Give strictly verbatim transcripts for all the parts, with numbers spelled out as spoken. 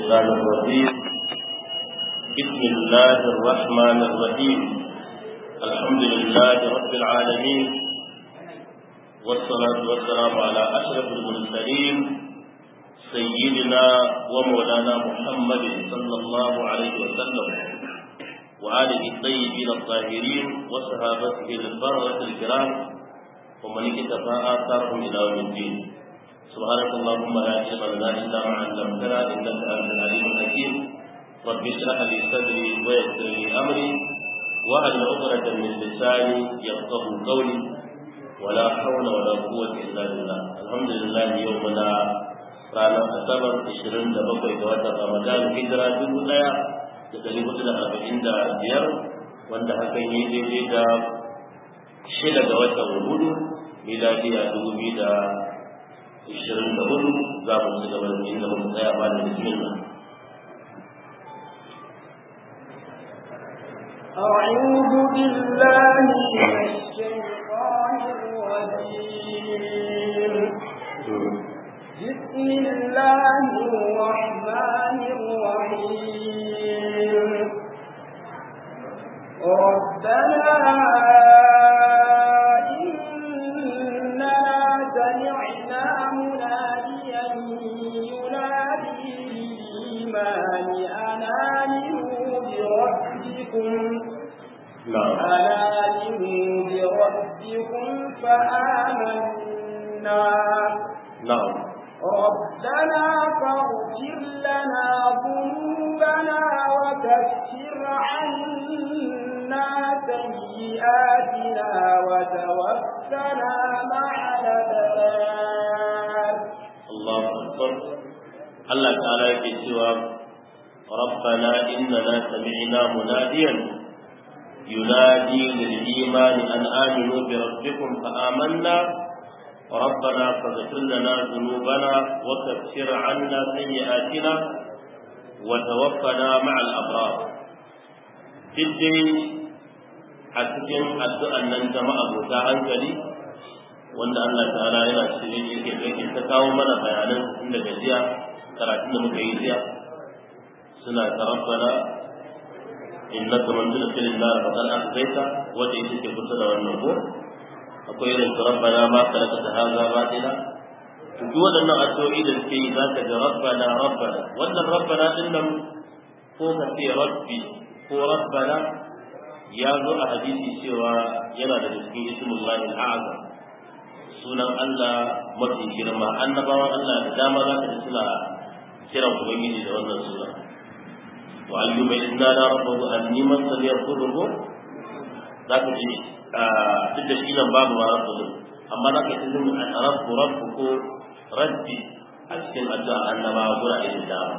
الشيطان الرجيم بسم الله الرحمن الرحيم الحمد لله رب العالمين والصلاة والسلام على أشرف المرسلين سيدنا ومولانا محمد صلى الله عليه وسلم وآله الطيبين الطاهرين وصحابته البررة الكرام ومن اكتفى آثارهم إلى يوم الدين سبحانك اللهم لا علم لنا إلا ما علمتنا إنك أنت العليم الحكيم رب اشرح لي صدري ويسر لي أمري واحلل عقدة من لساني يفقهوا قولي ولا حول ولا قوة إلا بالله الحمد لله يومنا ranar asabar ashirin da bakwai ga watan ramadan hijira dubu ɗaya da ɗari hudu da arba'in da biyar wanda hakan yi daidai da shida ga watan hudu miladiya dubu biyu da ashirin da hudu za mu ci gaba da inda muka tsaya ba da bismillah. أعوذ بالله من الشيطان الرجيم بسم الله الرحمن الرحيم ربنا إننا سمعنا مناديا ينادي للإيمان أن آمنوا بربكم أن آمنوا بربكم فآمنا نعم ربنا فاغفر لنا ذنوبنا وكفر عنا سيئاتنا وتوفنا مع الأبرار. الله أكبر. الله تعالى يقول ربنا إننا سمعنا مناديا ينادي للإيمان أن آمنوا بربكم فآمنا ربنا فاغفر لنا ذنوبنا وكفر عنا سيئاتنا وتوفنا مع الأبرار. تدري حسكن الدعاء أن جماعة بوتا hankali wanda Allah ta'ala yana cikin yake yake ta kawo mana bayanan inda gajiya karatun da muka yi jiya suna tarabbana innaka man tudkhilin nar faqad akhzayta wanda yake kusa da wannan ko akwai irin su rabbana ma khalaqta hadha batila to duk waɗannan addu'o'i da suke yi zaka ga rabbana rabbana wannan rabbana din nan ko ka ce rabbi ko rabbana ya zo a hadisi cewa yana da cikin ismullahi al-a'zam sunan Allah mafi girma annabawan Allah da dama za ka ji suna kiran ubangiji da wannan suna wa ayyuba inna la rabbuhu anni masani yadhurruhu za ka ji duk da shi nan babu ma rabbu amma za ka yi zin rabbu rabbu ko rabbi a cikin addu'a annabawa gurare da dama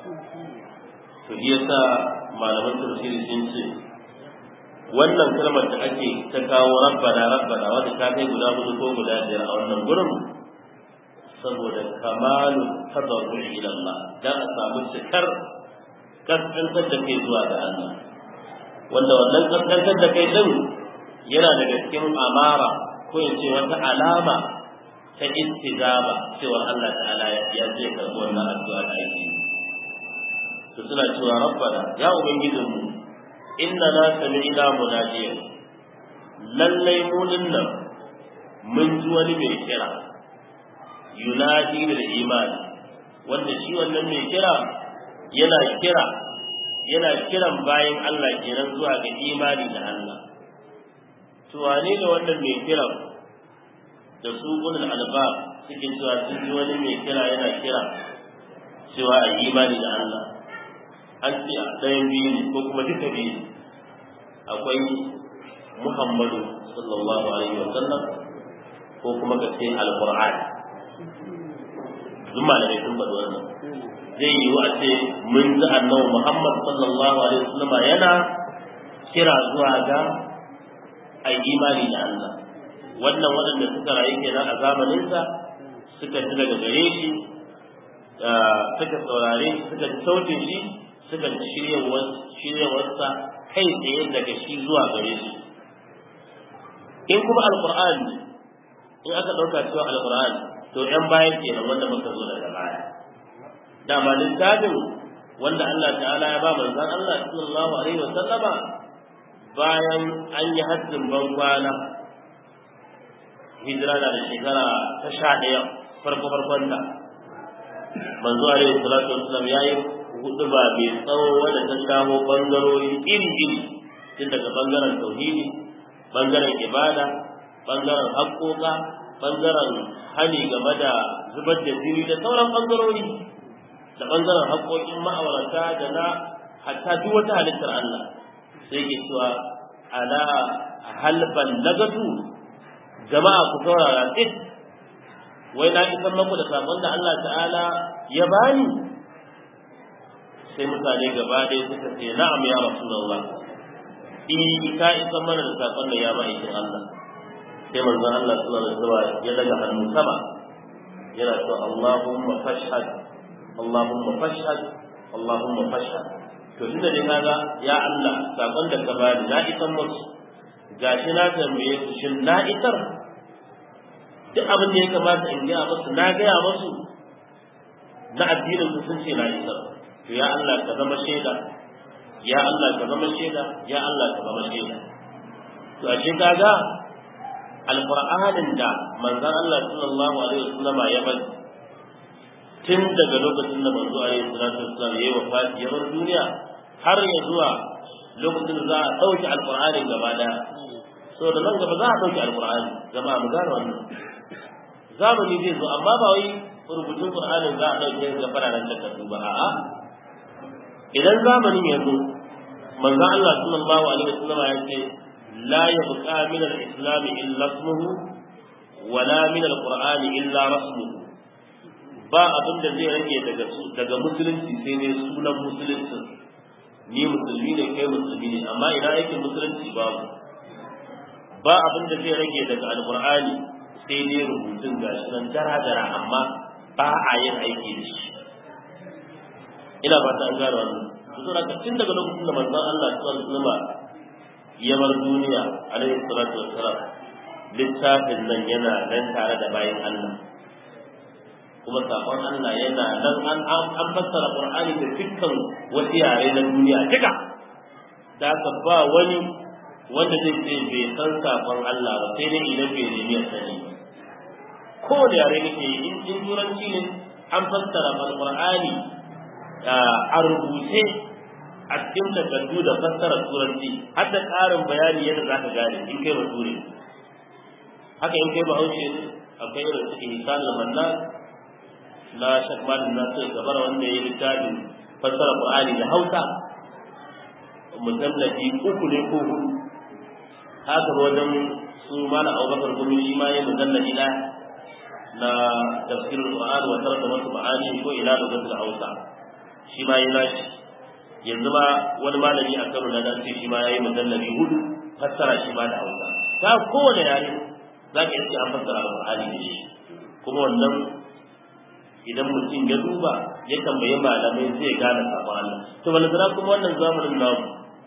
to shi yasa malaman tafsiri sun ce wannan kalmar da ake ta kawo rabbana rabbana wanda ta kai guda hudu ko guda biyar a wannan gurin saboda kamalu tadarru ila Allah dan a samu cikar kaskantar da kai zuwa ga Allah wanda wannan kaskantar da kai din yana daga cikin amara ko in ce wata alama ta istijaba cewa Allah ta'ala ya ce karɓi wannan addu'a da ake to suna cewa rabbana ya ubangijinmu inna na sami'na munadiyan lallai mu dinnan mun ji wani mai kira yunadi da imani wanda shi wannan mai kira yana kira yana kiran bayan Allah kenan zuwa ga imani da Allah to wane ne wannan mai kira da su ulul albab suke cewa sun ji wani mai kira yana kira cewa a imani da Allah an ce a ɗayan biyu ne ko kuma duka biyu akwai Muhammadu sallallahu alaihi wa sallam ko kuma ka ce alqur'ani duk malamai sun faɗi wannan zai yi wa ce mun ji annabi Muhammad sallallahu alaihi wa sallam yana kira zuwa ga ai imani da Allah wannan waɗanda suka rayu kenan a zamaninsa suka ji daga gare shi suka saurare suka ji sautin shi suka ji shiryawarsa kai tsaye daga shi zuwa gare shi in kuma alqur'ani in aka ɗauka cewa alqur'ani to ƴan bayan kenan wanda muka zo daga baya dama littafin wanda Allah ta'ala ya ba manzon Allah sallallahu alaihi wa sallama bayan an yi hajjin ban kwana hijira da shekara ta sha ɗaya farko farkon da manzo alaihi salatu wassalam yayi huduba mai tsawo wanda ta shawo bangarori iri iri tun daga bangaren tauhidi bangaren ibada bangaren haƙoƙa bangaren hali game da zubar da jini da sauran bangarori da bangaren haƙoƙin ma'aurata da na hatta duk wata halittar Allah sai ke cewa ala halban lagatu jama'a ku saurara tsit wai na isar maku da sabon da Allah ta'ala ya bani sai mutane gaba ɗaya suka ce na'am ya rasulullah in ka isar mana da sabon da ya ba ikin Allah sai manzon Allah sallallahu alaihi wasallam ya daga hannu sama yana cewa Allahumma fashhad Allahumma fashhad Allahumma fashhad to tunda dai kaga ya Allah sabon da ka bani na isar musu gashi na tambaye su shin na isar duk abin da ya kamata in gaya musu na gaya musu na addinin su sun ce na isar to ya Allah ka zama shaida ya Allah ka zama shaida ya Allah ka zama shaida to ashe kaga alqur'anin da manzon Allah sallallahu alaihi wasallama ya bar tun daga lokacin da manzo alaihi salatu wassalam yayi wafati ya bar duniya har ya zuwa lokacin da za a dauki alqur'anin gaba daya so da nan gaba za a dauki alqur'ani jama'a mu gane wannan zamani zai zo amma ba wai rubutun qur'anin za a dauke ga fararen takardu ba a'a idan zamanin ya zo manzon Allah sallallahu alaihi wasallam ya ce la yabqa min al-islam illa ismuhu wa la min al-qur'an illa rasmuhu ba abin da zai rage daga daga musulunci sai ne sunan musulunci ni musulmi ne kai musulmi ne amma ina yake musulunci babu ba abin da zai rage daga al-qur'ani sai ne rubutun gashi nan dara-dara amma ba a yin aiki da shi ina ba ta an gano wannan to da tun daga lokacin da manzon Allah sallallahu alaihi wasallam ya bar duniya alaihi salatu wassalam littafin nan yana nan tare da bayin Allah kuma sakon Allah yana nan an an fassara Qur'ani da dukkan wasu yare na duniya duka da ka ba wani wanda zai ce bai san sakon Allah ba sai dai idan bai nemi ya sani ko da yare kake in in turanci ne an fassara Qur'ani a rubuce a cikin takardu da fassarar turanci har da ƙarin bayani yadda za ka gane in kai bature haka in kai bahaushe ne akwai irin su ihsanul mannan na shakmalin nasu gabar wanda ya yi littafin fassara Qur'ani da Hausa mujallabi uku ne ko hudu haka wajen su mana Abubakar gumi shi ma ya mujallabi ɗaya na tafsirul Qur'an wa tarjuma ma'ani ko ila da Hausa shi ma yi nashi yanzu ma wani malami a Kano na dan shi ma yayi mujallabi hudu fassara shi ma da Hausa ta kowane yare zaka yi an fassara Al-Qur'ani da shi kuma wannan idan mutum ya duba ya tambaye malamai zai gane sabon Allah to balantana kuma wannan zamanin namu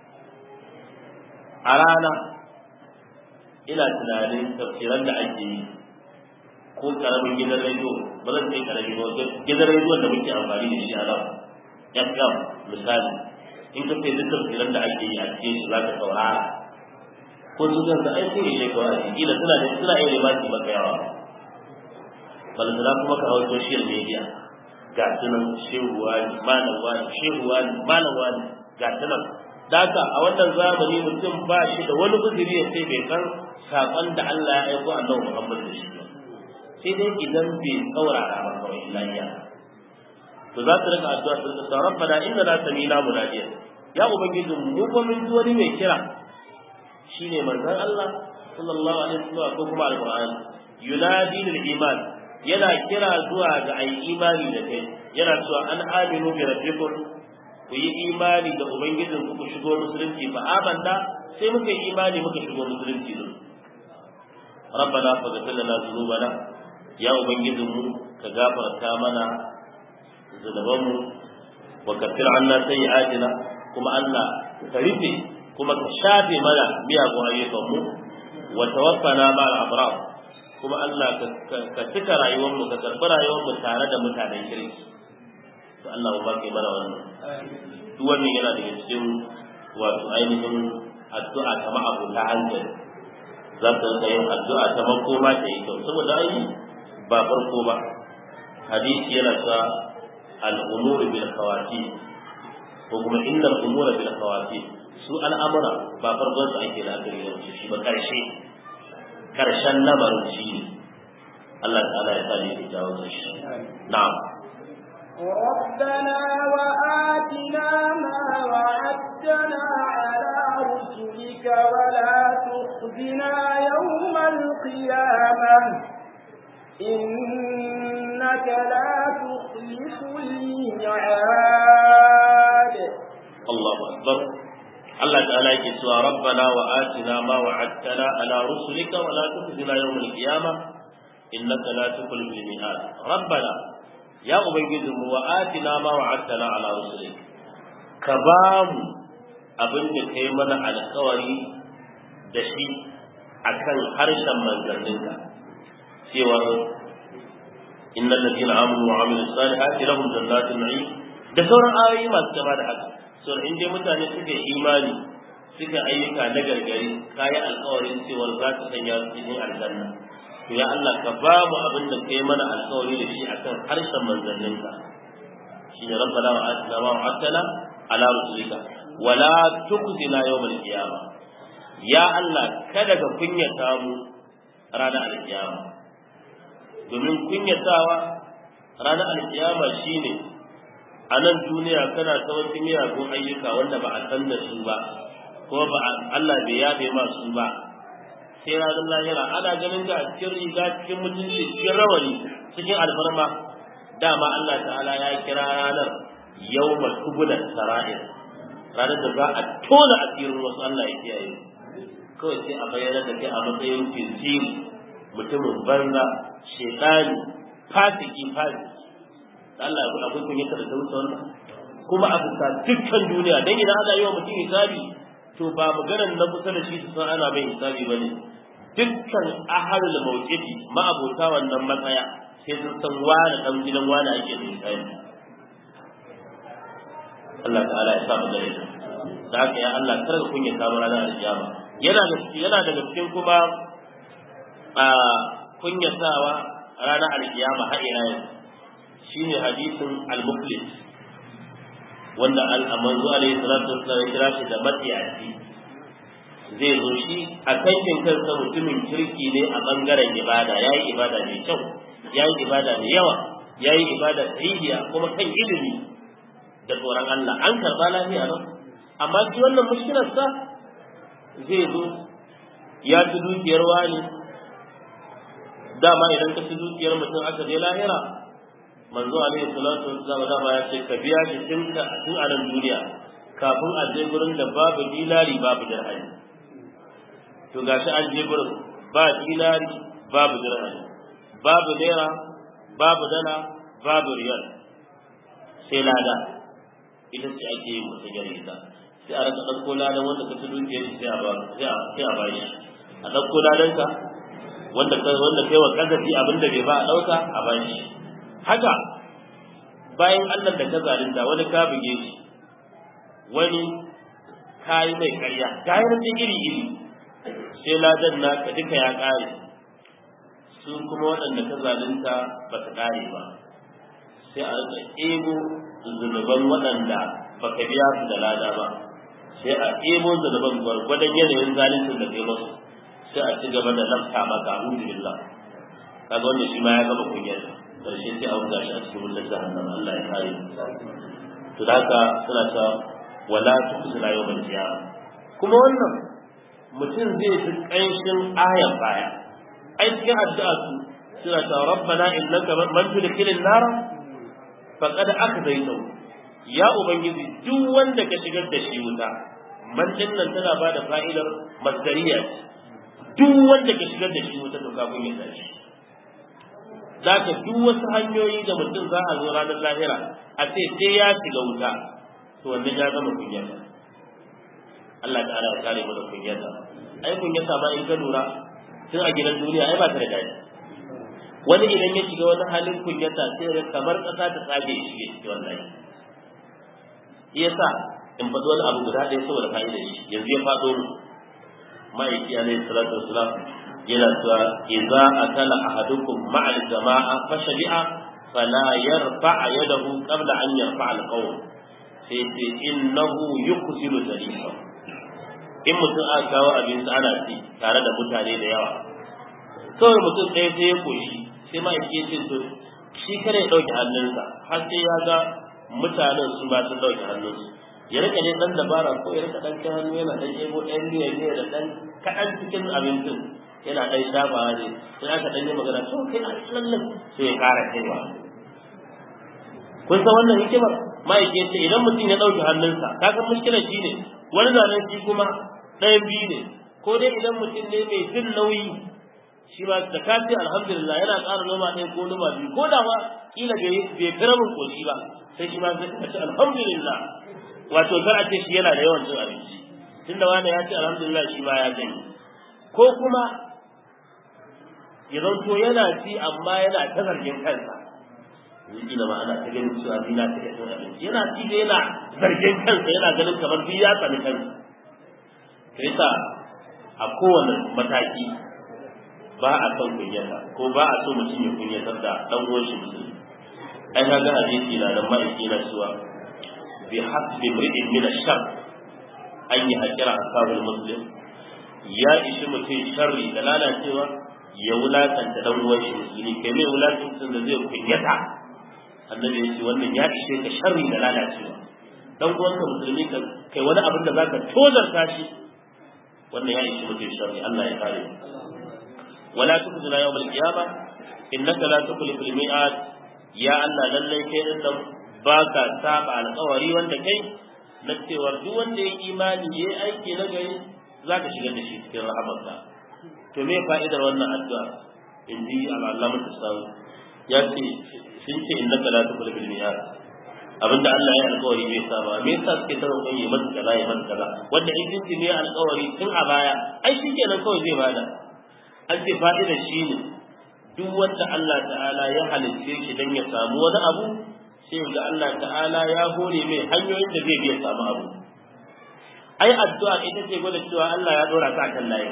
a rana ina tunanin tafsiran da ake yi ko karamin gidan rediyo ba zan ce karamin ba gidan rediyo da muke amfani da shi a nan F M misali in ka ce duk tafsiran da ake yi a cikin shi za ka saurara ko su kan da aiki ne ko a ciki da suna da suna iya limaki maka yawa balantana kuma ka hau social media ga sunan shehuwa ne malawa ne shehuwa ne malawa ne ga sunan daka a wannan zamani mutum ba shi da wani uzuri ya ce bai san saƙon da Allah ya aiko annabi Muhammad da shi ba sai dai idan bai saurara ba kawai lafiya to za ta rika addu'a ta ce rabbana innana samina munadiya ya ubangiji mu ko mun ji wani mai kira shine manzon Allah sallallahu alaihi wasallam ko kuma alqur'ani yunadi lil iman yana kira zuwa ga ai imani da kai yana cewa an aminu bi rabbikum ku yi imani da ubangijin ku shigo musulunci fa amanna sai muka yi imani muka shigo musulunci din rabbana faghfir lana dhunubana ya ubangijin mu ka gafarta mana zunubanmu wa kafir anna sayyi'atina kuma Allah ka rufe kuma ka shafe mana miyagun ayyukanmu wa tawaffana ma'al abrar kuma Allah ka cika rayuwarmu ka karɓi rayuwarmu tare da mutanen kirki to Allah ba kai mana wannan duk wannan yana daga cikin wato ainihin addu'a ta ma'abuta hankali za ta rika yin addu'a ta makoma ta yi kyau saboda ai ba farko ba hadisi yana sa al'umuru bil khawatim ko kuma innal umura bil khawatim su al'amura ba farkon su ake da akari da shi ba karshe karshen lamarin shi ne Allah ta'ala ya sani da jawo shi na'am ربنا وآتنا ما وعدتنا على رسلك ولا تخزنا يوم القيامة إنك لا تخلف الميعاد الله أكبر الله تعالى يقول ربنا وآتنا ما وعدتنا على رسلك ولا تخزنا يوم القيامة إنك لا تخلف الميعاد ربنا ya ubangijinmu wa atina ma wa'adtana ala rusulik ka ba mu abin da kai mana alkawari da shi akan harshen manzanninka cewa innal ladina amanu wa amilus salihati lahum jannatun na'im da sauran ayoyi masu kama da haka so in dai mutane suka imani suka ayyuka na gargari kayi alkawarin cewa za ka sanya su cikin aljanna to ya Allah ka ba mu abin da kai mana alƙawari da shi akan harshen manzanninka shine rabbana wa atina ma wa'adtana ala rusulika wala tukhzina yawmal qiyamah ya Allah kada ka kunyata mu ranar alkiyama domin kunyatawa ranar alkiyama shine a nan duniya kana ta wasu miyagun ayyuka wanda ba a san da su ba ko ba Allah bai yabe ma su ba sai ranar lahira ana ganin ga cikin riga cikin mutunci cikin rawani cikin alfarma dama Allah ta'ala ya kira ranar yawmal kubulat sara'ir ranar da za a tona asirin wasu Allah ya kiyaye kawai sai a bayyana da kai a matsayin finsiri mutumin banza shaytani fasiki fasiki Allah ya akwai kun yaka da tausa wannan kuma a bisa dukkan duniya dan idan Allah ya yi wa mutum hisabi to ba maganar na kusa da shi su san ana mai hisabi bane dukkan ahalul mawqifi ma'abota wannan matsaya sai sun san wani dan gidan wani ake hisabi Allah ta'ala ya samu gare ta da haka ya Allah kar ka kunya ta ranar alkiyama yana da yana daga cikin kuma a kunyatawa ranar alkiyama har ila yau shine hadisin al-muflis wanda al-amanzu alayhi salatu wassalam ya kira shi da matsiyaci zai zo shi a kankin kansa mutumin kirki ne a bangaren ibada yayi ibada mai kyau yayi ibada mai yawa yayi ibada sahihiya kuma kan ilimi da tsoron Allah an karba lafiya nan amma shi wannan mushkilar sa zai zo ya ci dukiyar wani dama idan ka ci dukiyar mutum aka je lahira manzo alaihi salatu wassalam dama ya ce ka biya shi tun tun a nan duniya kafin a je gurin da babu dinari babu dirhami to gashi an je gurin ba dinari babu dirhami babu naira babu dala babu riyal sai lada ita ce ake yi mutum ya rita sai a raka ɗauko ladan wanda ka ci dukiyar shi sai a ba sai a bashi a ɗauko ladan ka wanda wanda kai wa kazafi abinda bai ba a ɗauka a bashi haka bayan Allah da ka zalunta wani ka buge shi wani kayi mai karya kayan da iri iri sai ladan naka duka ya kare su kuma waɗanda ka zalunta ba ta kare ba sai a rika ebo zunuban waɗanda baka biya su da lada ba sai a ebo zunuban gwargwadon yanayin zaluncin da kai musu sai a ci gaba da lafta maka alhamdulillah kaga wannan shi ma ya gama kunyar karshe sai a wuga shi a cikin wutar jahannam Allah ya kare to da haka suna ta wala tukhzina yawmal qiyamah kuma wannan mutum zai ji kanshin ayan baya ai cikin addu'a su suna ta rabbana innaka man tudkhilin nar faqad akzaytahu ya ubangiji duk wanda ka shigar da shi wuta man din nan tana bada fa'idar masdariya duk wanda ka shigar da shi wuta to kafin ya tashi zaka duk wasu hanyoyi da mutum za a zo ranar lahira a ce sai ya shiga wuta to wannan ya zama kunyata Allah ta'ala ya kare mu da kunyata ai kunyata ba in ka lura tun a gidan duniya ai ba ta da dadi wani idan ya shiga wani halin kunyata sai ya kamar ƙasa ta tsage shi ya shiga wallahi yasa in faɗo wani abu guda ɗaya saboda fa'idar shi yanzu ya faɗo mu ma'aiki alaihi salatu wassalam yana cewa idza akala ahadukum ma'al jama'a fa shari'a fala yarfa yadahu qabla an yarfa al-qawl sai ce innahu yuqsilu tarifa in mutum aka kawo abinci ana ci tare da mutane da yawa kawai mutum ɗaya sai ya koshi sai ma'aiki ya ce to shi kare ya ɗauke hannunsa har sai ya ga mutanen su ba su ɗauke hannunsu ya rika ne dan dabara ko ya rika dan kai hannu yana dan ebo ɗan miya ne da dan kaɗan cikin abincin yana dan shafawa ne sai aka dan yi magana to kai a lallan sai ya ƙara kaiwa kun san wannan hikimar ma'aike ce idan mutum ya ɗauki hannunsa kaga mushkilar shi ne wani zanen shi kuma ɗayan biyu ne ko dai idan mutum ne mai jin nauyi shi ba da kace alhamdulillah yana ƙara noma ɗaya ko noma biyu ko da ma kila bai bai karamin koshi ba sai shi ma sai ka ce alhamdulillah wato kar a ce shi yana da yawan cin abinci tunda wani ya ce alhamdulillah shi ma ya gani ko kuma ya zanto yana ci amma yana ta zargin kansa ina ma ana ta ganin cewa ina ta cin abinci yana ci da yana zargin kansa yana ganin kamar duk ya tsani kansa to yasa a kowane mataki ba a son kunyata ko ba a so mutum ya kunyatar da dan uwan shi musulmi ai ka ga hadisi na nan ma'aiki na cewa بحسب امرئ من الشر أن يهجر أصحاب المسلم يا إيش متين شري دلالة سوى يولا تنتدور المسلمين كم يولا تنتدور كنيتا النبي يقول وأن يا إيش كشري دلالة سوى dan uwanka musulmi ka kai wani abin da zaka tozarta shi wannan ya ishi mutum sharri Allah ya kare wala tukzina yawmal qiyamah innaka la tukhlifu al-mi'ad ya Allah lallai kai din nan ba ka saba alƙawari wanda kai na cewar duk wanda ya imani ya aiki na gari za ka shigar da shi cikin rahamarka to me fa'idar wannan addu'a in ji al'allama ta samu ya ce sun ce innaka la tukhlifu al-mi'ad abinda Allah ya alƙawari bai saba me yasa suke ta roƙon yi masa kaza ya masa kaza wanda in sun ce ne alƙawari tun a baya ai shi kenan kawai zai bada an ce fa'idar shi ne duk wanda Allah ta'ala ya halicce shi dan ya samu wani abu sai ga Allah ta'ala ya hore mai hanyoyin da zai biya samu abu ai addu'a ita ce gwada cewa Allah ya dora ta akan layi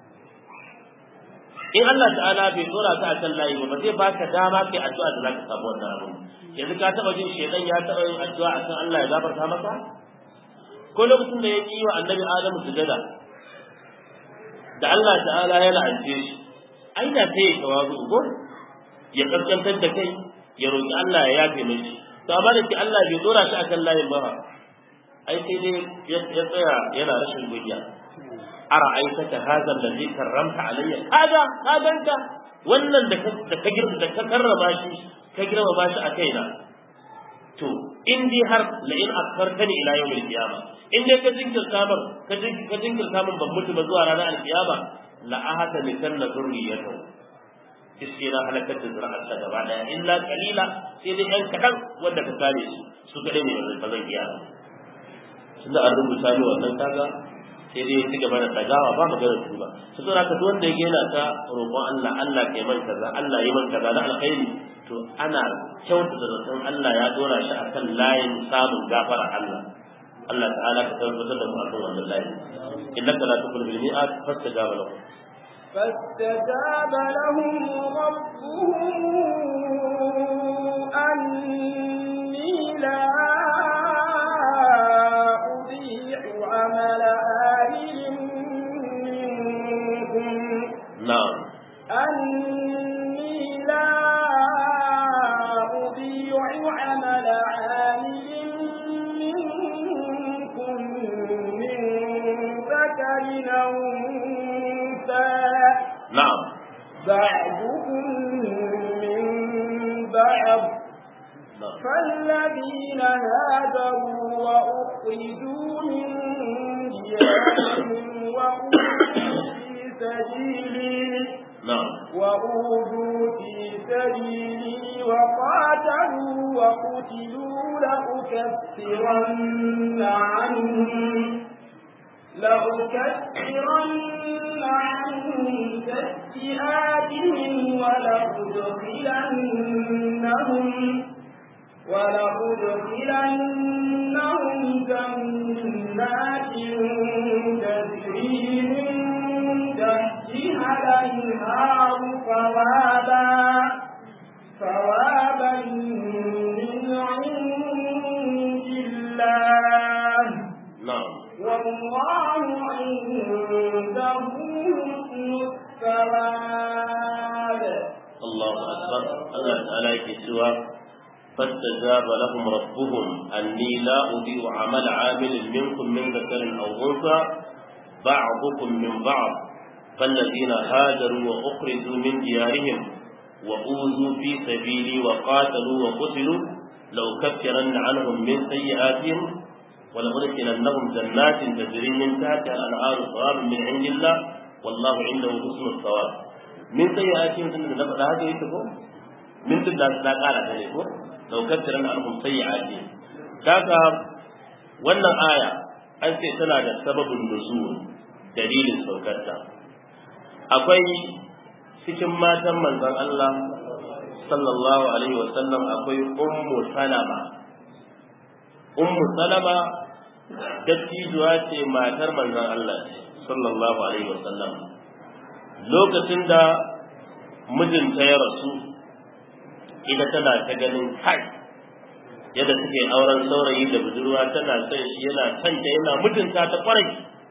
in Allah ta'ala bai dora ta akan layi ba zai baka dama kai addu'a da zaka samu wannan abu yanzu ka taba jin shedan ya taba yin addu'a akan Allah ya gafarta maka ko lokacin da ya yi wa annabi Adamu sujada da Allah ta'ala ya la'ance shi ai da sai ya tawazu ko ya kaskantar da kai ya roƙi Allah ya yafe mishi to amma da ke Allah bai dora shi akan layin ba ai sai dai ya tsaya yana rashin gudiya ara aikata hadha alladhi karramta alayya kaga kaganka wannan da ka da ka girma da ka karrama shi ka girma ba shi a kaina to in dai har la in akhartani ila yawm al-qiyama in dai ka jinkirta min ka jinkirta ka jinkirta min ban mutu ba zuwa ranar al-qiyama la ahata likanna dhurriyatahu sai na halakar da zuri'arsa gaba daya illa kalila sai dai yan kaɗan wanda ka kare su su kaɗai ne ba zan iya tunda an rubuta ni wannan kaga sai dai ya ci gaba da dagawa ba magana su ba su tsora ka wanda ya yana ta roƙon Allah Allah kai man kaza Allah yi man kaza na alkhairi to ana kyauta da zaton Allah ya dora shi akan layin samun gafara Allah Allah ta'ala ka tabbatar da mu akan wannan layin innaka la tukhlifu al-mi'ad fastajaba lahu فاستجاب لهم ربهم أني لا أضيع عمل آمل منكم نعم أني لا أضيع عمل عامل منكم من ذكر أو نعم بعضكم من بعض فالذين هاجروا وأخرجوا من ديارهم وأوذوا في سبيلي وأوذوا في سبيلي وقاتلوا وقتلوا لأكفرن عنهم لأكفرن عنهم سيئاتهم ولأدخلنهم ولأدخلنهم جنات تجري من تحتها الأنهار ثوابا ثوابا من عند الله نعم والله عنده حسن الثواب. الله أكبر. الله تعالى يكسوا فاستجاب لهم ربهم أني لا أضيع عمل عامل منكم من ذكر أو أنثى بعضكم من بعض فالذين هاجروا وأخرجوا من ديارهم وأوذوا في سبيلي وقاتلوا وقتلوا لأكفرن عنهم من سيئاتهم ولأدخلنهم جنات تجري من تحتها الأنهار ثوابا من عند الله والله عنده حسن الثواب. من سيئاتهم إن نفعل هذا يتقون من تبدأ لا قال ذلك لأكفرن عنهم سيئاتهم. كذا wannan aya an ce tana da sababin nuzul dalilin saukarta. Akwai cikin matan manzon Allah sallallahu alaihi wasallam akwai ummu salama. ummu salama dattijuwa ce matar manzon Allah sallallahu alaihi wasallam. Lokacin da mijinta ya rasu ita tana ta ganin kai yadda suke auren saurayi da budurwa, tana son shi yana son ta yana mutunta ta kwarai,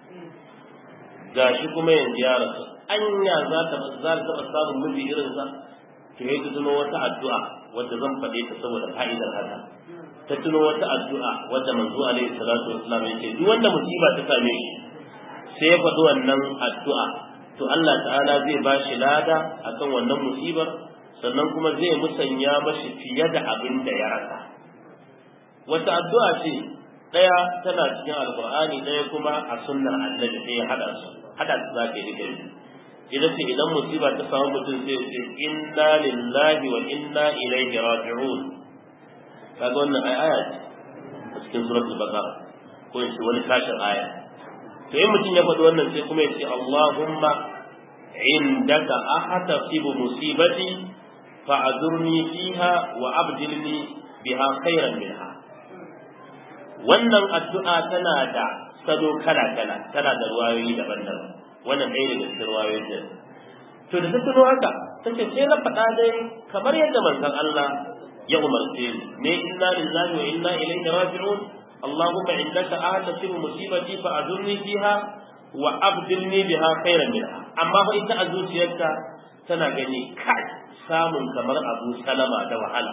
gashi kuma yanzu ya rasu, anya za ta za ta taɓa samun miji irin sa. to yayi ta tuno wata addu'a wadda zan faɗe ta saboda fa'idar haka. Ta tuno wata addu'a wadda manzo alaihi salatu wassalam yake duk wanda musiba ta same shi sai ya faɗi wannan addu'a, to Allah ta'ala zai ba shi lada akan wannan musibar, sannan kuma zai musanya mashi fiye da abin da ya rasa. Wata addu'a ce ɗaya tana cikin alqur'ani, ɗaya kuma a sunnar annabi, sai ya hada su hada su za ka yi kai. Idan ce idan musiba ta samu mutum sai ya ce inna lillahi wa inna ilaihi raji'un. Kaga wannan aya ce a cikin suratul baqara ko yace wani kashin aya. To in mutum ya faɗi wannan sai kuma ya ce Allahumma indaka ahtasibu musibati fa'adurni fiha wa abdilni biha khairan minha. Wannan addu'a tana da salo kala kala, tana da ruwayoyi daban-daban. Wannan ɗaya daga cikin ruwayoyin da to da ta tuno haka tace sai na faɗa dai kamar yadda manzon Allah ya umarce ni, ne inna lillahi wa inna ilaihi raji'un. Allahumma indaka ahtasibu musibati fa'adurni fiha wa abdilni biha khairan minha. Amma fa ita a zuciyarta tana gani kai samun kamar Abu Salama da wahala.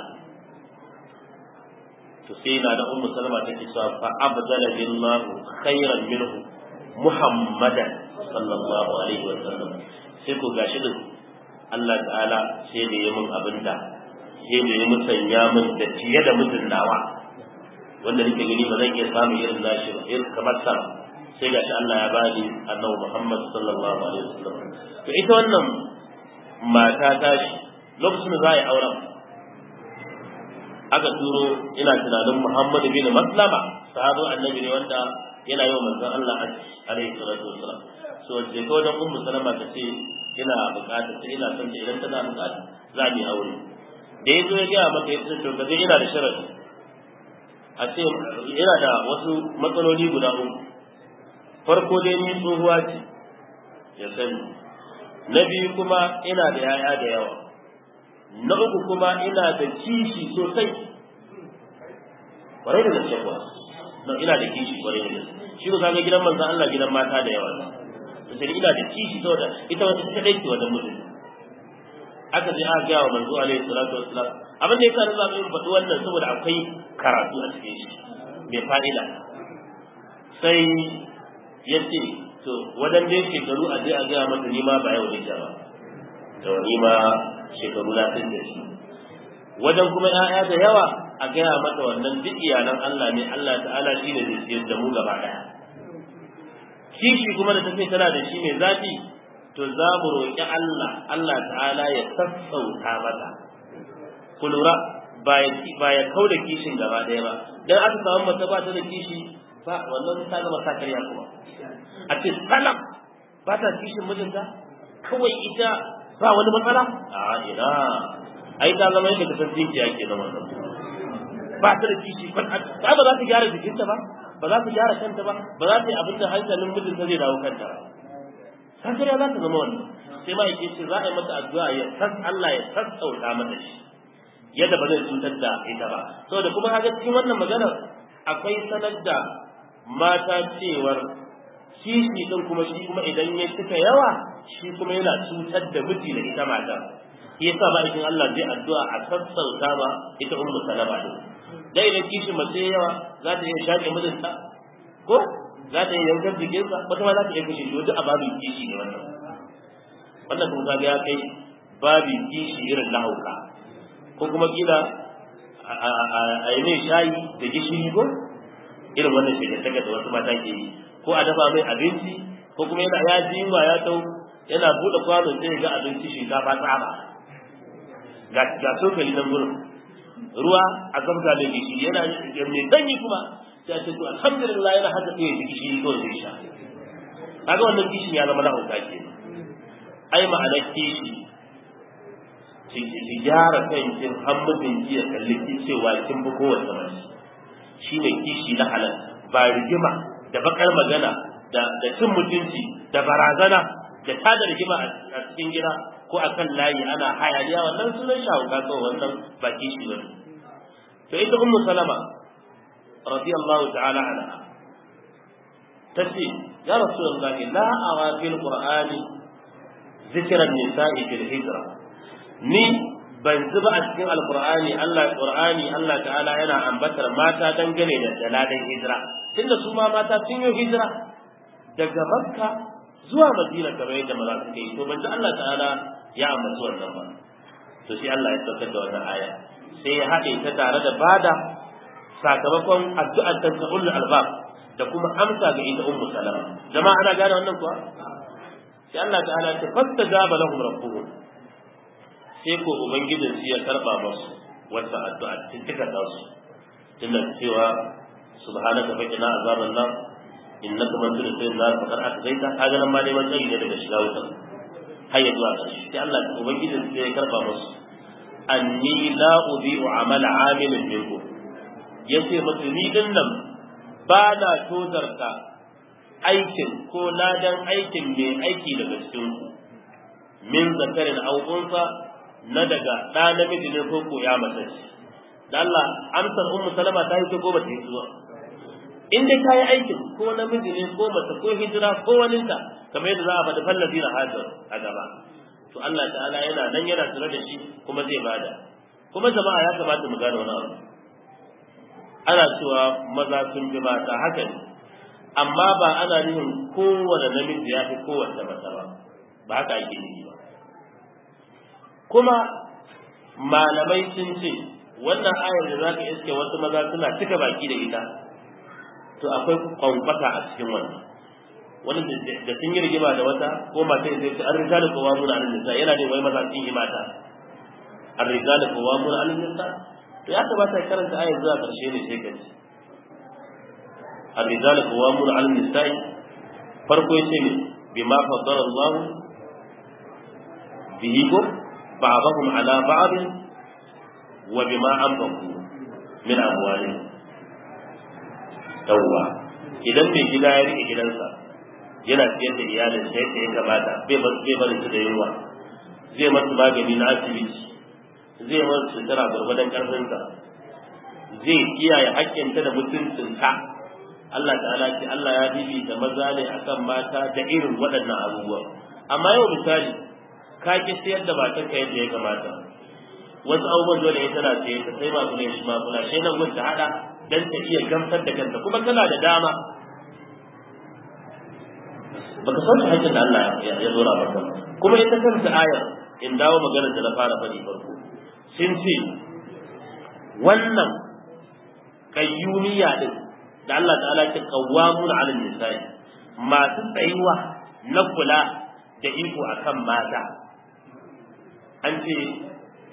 To sai na da Ummu Salama take cewa fa abdala billahu khairan minhu Muhammadan sallallahu alaihi wa sallam. Sai ko gashi din Allah ta'ala sai da yi min abinda sai da yi musanya min da fiye da mutun nawa wanda nake gani ba zan iya samu irin nashi ba, irin kamar sa. Sai gashi Allah ya bani Annabi Muhammad sallallahu alaihi wa sallam. To ita wannan mata ta shi lokacin da za a yi auren aka turo, ina tunanin Muhammad bin Maslama, sahabu annabi ne wanda yana yi wa manzon Allah alaihi salatu wasalam. So je ko da Ummu Salama ta ce ina bukata ta ina son ta, idan tana bukata za mu yi aure. Da yazo ya ga mata yace to kaje ina da sharadi, a ce ina da wasu matsaloli guda uku. Farko dai ni tsohuwa ce ya sani, na biyu kuma ina da yaya da yawa, na uku kuma ina da kishi sosai kwarai da gaske kuwa, na ina da kishi kwarai da gaske. Shi ko kaga gidan manzon Allah gidan mata da yawa ne, to sai ina da kishi saboda ita wata ta dai ce wannan mutum. Aka je aka ga wa manzo alaihi salatu wassalam abin da yasa na zaɓi in faɗi wannan saboda akwai karatu a cikin shi mai fa'ida. Sai ya ce to wadan dai shekaru a je a ga mata ni ma ba yau ne ba, to ni ma shekaru na sun da shi. Wajen kuma ‘ya'ya da yawa a gaya mata wannan duk iyalan Allah ne, Allah ta'ala shi ne zai siyar da mu gaba ɗaya. Kishi kuma da tafi tana da shi mai zafi, to za mu roƙi Allah, Allah ta'ala ya sassauta mata. Ku lura ba ya kau da kishin gaba ɗaya ba, don aka samu mata ba ta da kishi ba wannan ta zama sakariya kuma a ce salam ba ta kishin mijinta kawai ita ba wani matsala a ina ai ta zama yadda ka san tinkiya ke nan wannan ba ta da kishi ba za ta gyara jikinta ba ba za ta gyara kanta ba ba za ta yi abin da hankalin mijinta zai dawo kanta ba sakariya za ta zama wannan sai ma yake ce za a yi mata addu'a ya san Allah ya sassauta mata shi yadda ba zai cutar da ita ba saboda kuma kaga cikin wannan maganar akwai sanar da mata cewar kishi din kuma shi kuma idan ya cika yawa shi kuma yana cutar da miji da ita mata shi yasa ba idan Allah zai addu'a a sassauta ma ita ummu salama din dai idan kishi mace yawa za ta iya shaƙe mijinta ko za ta iya yankan jikinsa wata ma za ta iya kashe shi wata a babin kishi ne wannan wannan kuma kaga ya kai babin kishi irin na hauka ko kuma kila a yi mai shayi da gishiri ko irin wannan shi daga da wasu mata ke yi ko a dafa mai abinci ko kuma yana ya ji yunwa ya tau yana buɗe kwano sai ya ga abinci shinkafa tsaba ga ga sokali nan gurin ruwa a zabga mai gishiri yana mai danyi kuma sai a ce to alhamdulillah yana haka sai ya ji gishiri kawai zai sha kaga wannan kishin ya zama na hauka ke ai ma'anar kishi ki gyara kankin hammadin jiya kalli cewa kin fi kowace mace shine kishi na halal ba rigima da bakar magana da da cin mutunci da barazana da tada rigima a cikin gida ko akan layi ana hayaniya wannan sunan shawuka ko wannan ba kishi ba to ita ummu salama radiyallahu ta'ala anha tace ya rasulullahi la awa fil qur'ani zikran nisa'i fil hijra ni ban zuba a cikin alqur'ani Allah qur'ani Allah ta'ala yana ambatar mata dangane da dalalan hijira tunda su ma mata sun yi hijira daga Makka zuwa Madina kamar yadda maza suka yi to ban ji Allah ta'ala ya ambaci wannan ba to sai Allah ya saukar da wannan aya sai ya haɗe ta tare da bada sakamakon addu'ar ta ulul albab da kuma amsa ga ita ummu salama jama'a ana gane wannan kuwa sai Allah ta'ala ya fastajaba lahum rabbuhum sai ko ubangijin shi ya karba musu wata addu'a cikin da su tunda cewa subhanaka fa qina azaban nar innaka man tudkhil nar faqad atzaita kaga nan ma dai wannan ne daga shiga wuta har ya zuwa ƙarshe sai Allah ubangijin shi ya karba musu anni la udhi'u amala 'amilin minkum yace musu ni din nan ba na tozarta aikin ko ladan aikin mai aiki daga cikin ku min zakarin aw unsa na daga ɗa namiji ne ko ko ya mace da Allah amsar ummu salama ta yi ko ba ta yi zuwa in dai ta yi aikin ko namiji ne ko mace ko hijira ko waninta kamar yadda za a faɗi fallafi na hajar a gaba to Allah ta'ala yana nan yana tsare da shi kuma zai bada kuma jama'a ya kamata mu gane wani abu ana cewa maza sun bi mata haka ne amma ba ana nufin kowane namiji ya fi kowace mace ba ba haka ake nufi ba kuma malamai sun ce wannan ayar da zaka iske wasu maza suna cika baki da ita to akwai kwankwasa a cikin wannan wani da sun yi rigima da wata ko mata ya ce an riga da kowa muna alin nisa yana ne wai maza sun yi mata an riga da kowa muna alin nisa to ya kamata ya karanta ayar zuwa karshe ne sai ka ji an riga da kowa muna alin nisa farko ya ce ne bima faddara Allah bihi ko ba'dahum ala ba'd wa bima anfaqu min amwalihim tawwa idan mai gida ya rike gidansa yana siyar da iyalin sai ta ya gabata bai bar bai bar su da yunwa zai masu magani na asibiti zai masu sutura gurbadan karfinsa zai kiyaye haƙƙinta da mutuncinta Allah ta'ala ce Allah ya bibita maza ne akan mata da irin waɗannan abubuwa amma yau misali ka ki siyar da matarka yadda ya kamata wasu abubuwan dole ya tana ce ta sai masu ne shi ma kula sai nan gun ta hada dan ta iya gamsar da kanta kuma tana da dama baka san shi hakkin da Allah ya zora maka kuma ita kanta ayar in dawo maganar da na fara faɗi farko sun ce wannan kayyumiya din da Allah ta'ala ke qawwamun 'ala nisa'i masu tsayuwa na kula da iko akan mata an ce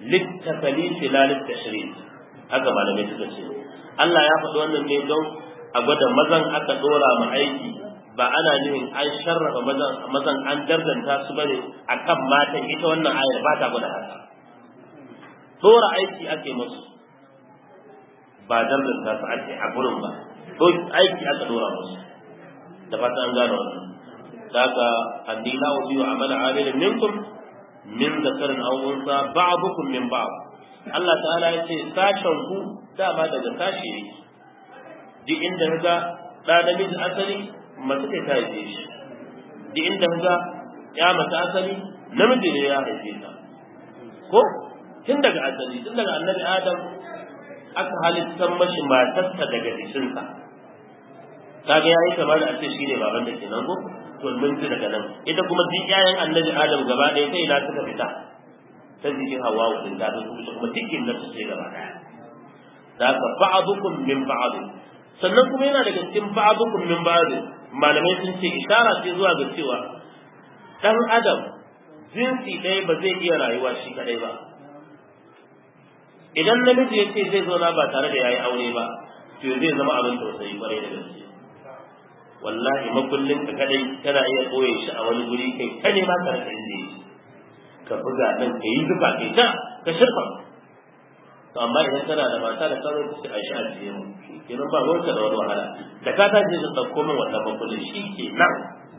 littafali filalit tashri haka malamai suka ce Allah ya faɗi wannan ne don a gwada mazan aka dora ma aiki ba ana nufin an sharrafa mazan mazan an dardanta su bane akan matan ita wannan ayar ba ta gwada haka dora aiki ake musu ba dardanta su ake a gurin ba to aiki aka dora musu da fata an gano wannan daga annila wa bi amala amilin minkum min zakarin aw unsa ba'dukum min ba'd Allah ta'ala ya ce sashen ku dama daga sashi ne duk inda ga da namiji asali mace ce ta haife shi duk inda ga ya mace asali namiji ne ya haife ta ko tun daga asali tun daga annabi Adam aka halitta mashi matarsa daga jikinsa kaga yayi kamar da ce shine baban da kenan ko to mun ji daga nan ita kuma duk yayan annabi Adam gaba ɗaya sai na suka fita ta jikin Hawwa din da su kuma dukkan da su sai gaba ɗaya da ka ba'dukum min ba'd sannan kuma yana daga cikin ba'dukum min ba'd malamai sun ce isharar ce zuwa ga cewa dan Adam jinsi ɗaya ba zai iya rayuwa shi kadai ba idan namiji ya ce zai zauna ba tare da yayi aure ba to zai zama abin tausayi kwarai da gaske wallahi makullin ka kadai kana iya koye shi a wani guri kai ka ne ma ka rasa inda yake ka buga dan ka yi zuba kai ta ka shirfa to amma idan kana da mata da karo ta a shi a cikin mu kenan ba wanka da wani wahala da ka ta je ka dauko min wannan makullin shi ke nan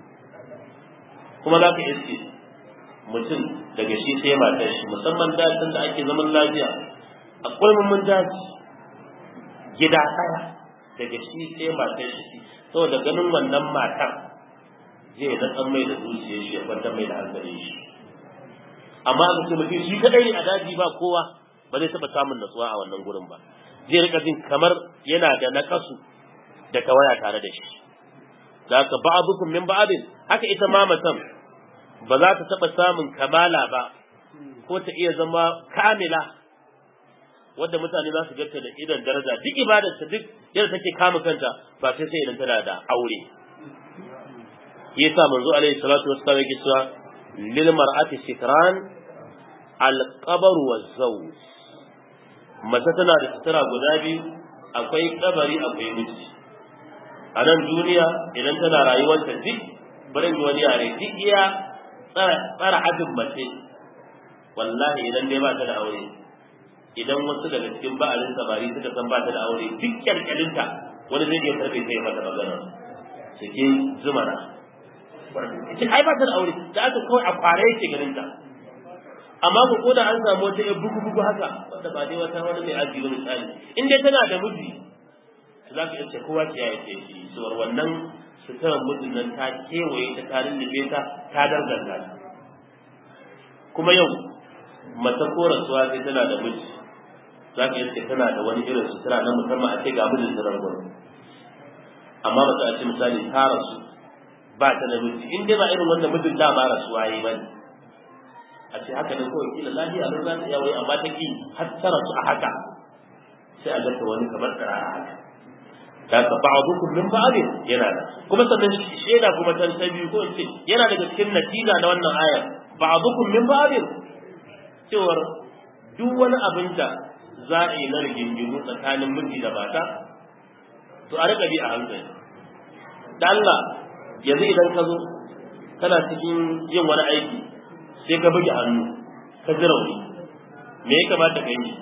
kuma za ka iske mutum daga shi sai matar shi musamman dajin da ake zaman lafiya akwai mun daji gida ɗaya daga shi sai matar shi saboda ganin wannan matar zai da san mai da zuciyar shi ya kwanta mai da hankali shi amma ga mutum shi kadai a daji ba kowa ba zai taba samun natsuwa a wannan gurin ba zai rika jin kamar yana da nakasu da tawaya tare da shi zaka ba'dukum min ba'din haka ita ma matan ba za ta taba samun kamala ba ko ta iya zama kamila wadda mutane za su gata da idan daraja duk ibadarta duk yadda take kama kanta ba sai sai idan tana da aure yasa manzo alaihi salatu wassalam yake cewa lil mar'ati sitran al qabr wa zawj mace tana da sutura guda biyu akwai kabari akwai miji a nan duniya idan tana rayuwar ta duk barin wani yare duk iya tsara ajin mace wallahi idan dai ba ta da aure idan wasu daga cikin ba'alin samari suka san ba ta da aure duk kyalkyalinta wani zai iya karfe sai mata magana cikin zumara ita ai ba ta da aure da aka kawai a kware yake ganin ta amma ko koda an samu wata yar bugu bugu haka wanda ba dai wata wani mai aji ba misali in dai tana da miji za ka iya kowa ta yaya ce shi suwar wannan suturar mijin nan ta kewaye ta tarin da ta ta dardanta kuma yau mace ko rasuwa sai tana da miji za ka iske tana da wani irin sutura na musamman a ce ga mijin surar gudu amma ba ta ce misali ta rasu ba ta da miji in dai ba irin wanda mijin da ba rasuwa yi ba ne a ce haka ne kawai kila lafiya don za ta iya wai amma ta ki har ta rasu a haka sai a gata wani kamar tsara haka ta ka ba'dukum min ba'd yana da kuma sannan shaida kuma ta biyu ko ce yana daga cikin natija na wannan ayar ba'dukum min ba'd cewar duk wani abin da za a yi na rigingimu tsakanin miji da mata to a rika bi a hankali da Allah yanzu idan ka zo kana cikin yin wani aiki sai ka buge hannu ka ji rauni me ya kamata ka yi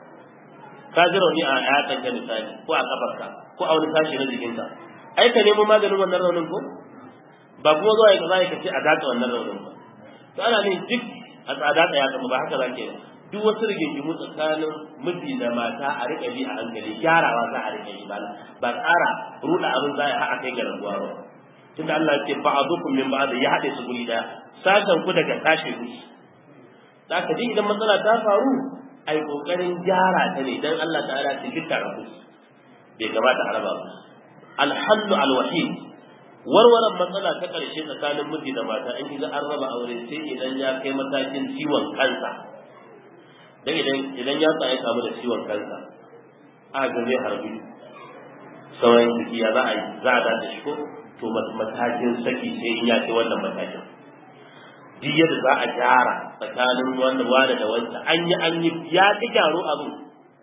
ka ji rauni a yatsan ka misali ko a kafarka ko a wani sashi na jikinka ai ka nemo maganin wannan raunin ko ba kuma zuwa ya kaza ka ce a datsa wannan raunin ba to ana ne duk a tsada tsaya kuma ba haka zake ba duk wasu rigingimu tsakanin miji da mata a rika bi a hankali gyarawa za a rika yi ba ba tsara ruda abin za a haɗa kai ga rabuwa ba tunda Allah ya ce ba'dukum min ba'd ya haɗe su guri daya sashen ku daga sashe ku da ka ji idan matsala ta faru ai kokarin gyara ta ne dan Allah ta'ala ya fitta rabu bai kamata a raba ba alhallu alwahid warwaran matsala ta karshe tsakanin miji da mata in kiga an raba aure sai idan ya kai matakin ciwon kansa dan idan idan ya tsaya kamu da ciwon kansa a ga zai harbi sauran jiki ya za a yi za a dace shi ko to matakin saki sai in ya kai wannan matakin duk yadda za a gyara tsakanin wanda wani da wanda an yi an yi ya ki gyaro abin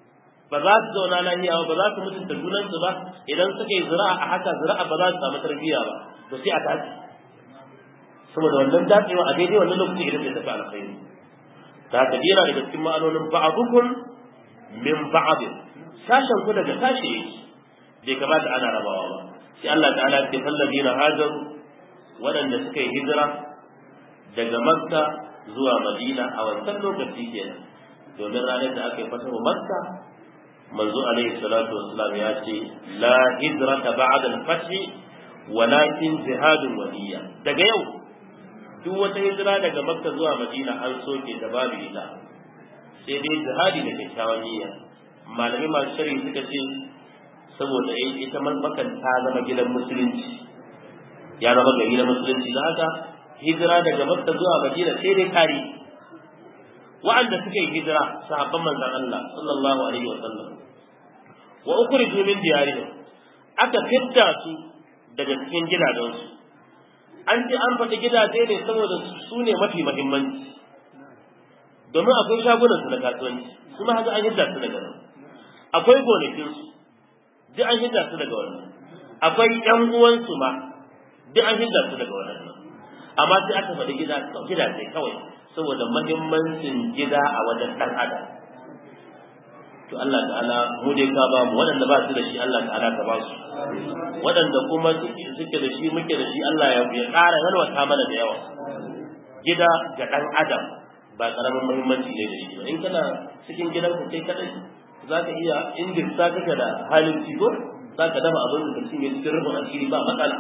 ba za su zauna lafiya ba za su mutunta junansu ba idan suka yi zira'a a haka zira'a ba za su samu tarbiyya ba to sai a tashi saboda wannan datsewa a daidai wannan lokaci idan sai tafi alkhairi ta haka yana daga cikin ma'anonin ba'adukum min ba'd sashen ku daga sashi bai kamata ana rabawa ba sai Allah ta'ala ya ce fallazina hajaru waɗanda suka yi hijira daga Makka zuwa Madina a wancan lokaci kenan domin ranar da aka yi fatahu Makka manzo alaihi salatu wassalam ya ce la hijrata ba'da al-fath walakin jihadun waliya daga yau duk wata hijira daga Makka zuwa Madina an soke ta babu ita sai dai jihadi da kyakkyawan niyya malami masu sharhi suka ce saboda ita Makka ta zama gidan musulunci ya zama gari na musulunci da haka hijira daga Makka zuwa Madina sai dai kari wa'anda suka yi hijira sahabban manzon Allah sallallahu alaihi wa sallam wa ukhriju min diyarihim aka fitta su daga cikin gidajensu an ji an faɗi gidaje ne saboda su ne mafi muhimmanci domin akwai shagunan su na kasuwanci su ma haka an hidda su daga nan akwai gonakin su duk an hidda su daga wannan akwai ƴan uwansu ma duk an hidda su daga wannan amma sai aka faɗi gida gidaje kawai saboda muhimmancin gida a wajen ɗan adam to Allah ta'ala mu dai ka ba mu waɗanda ba su da shi Allah ta'ala ka ba su waɗanda kuma suke da shi muke da shi Allah ya ƙara yalwata mana da yawa gida ga ɗan adam ba ƙaramin muhimmanci ne da shi ba in kana cikin gidanka kai kaɗai za ka iya ingirta kake da halin cigo za ka dafa abin da ka cinye cikin rufin asiri ba matsala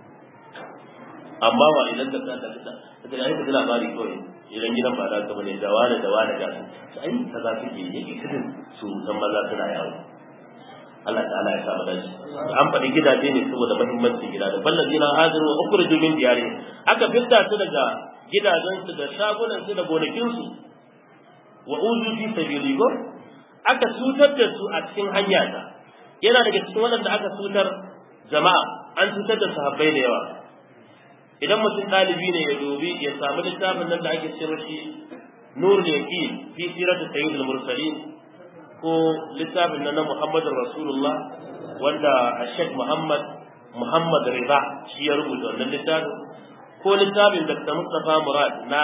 amma ba idan ka kasa kasa ka da aika da labari kawai idan gidan ba za ka bane da wani da wani ga su sai ka za su ke yake kudin su san maza suna yawo Allah ta'ala ya samu dashi an faɗi gidaje ne saboda muhimmancin gida da ballazina haziru wa ukhriju min diyarihim aka fitta su daga gidajensu da shagunansu da gonakinsu wa uzu fi sabili go aka cutar da su a cikin hanya ta yana daga cikin waɗanda aka cutar jama'a an cutar da sahabbai da yawa idan mutum ɗalibi ne ya dubi ya samu littafin nan da ake ce mashi nurul yaqin fi sirati sayyidil mursalin ko littafin nan na Muhammadur Rasulullah wanda Sheikh Muhammad Muhammad Riba shi ya rubuta wannan littafin ko littafin Doctor Mustafa Murad na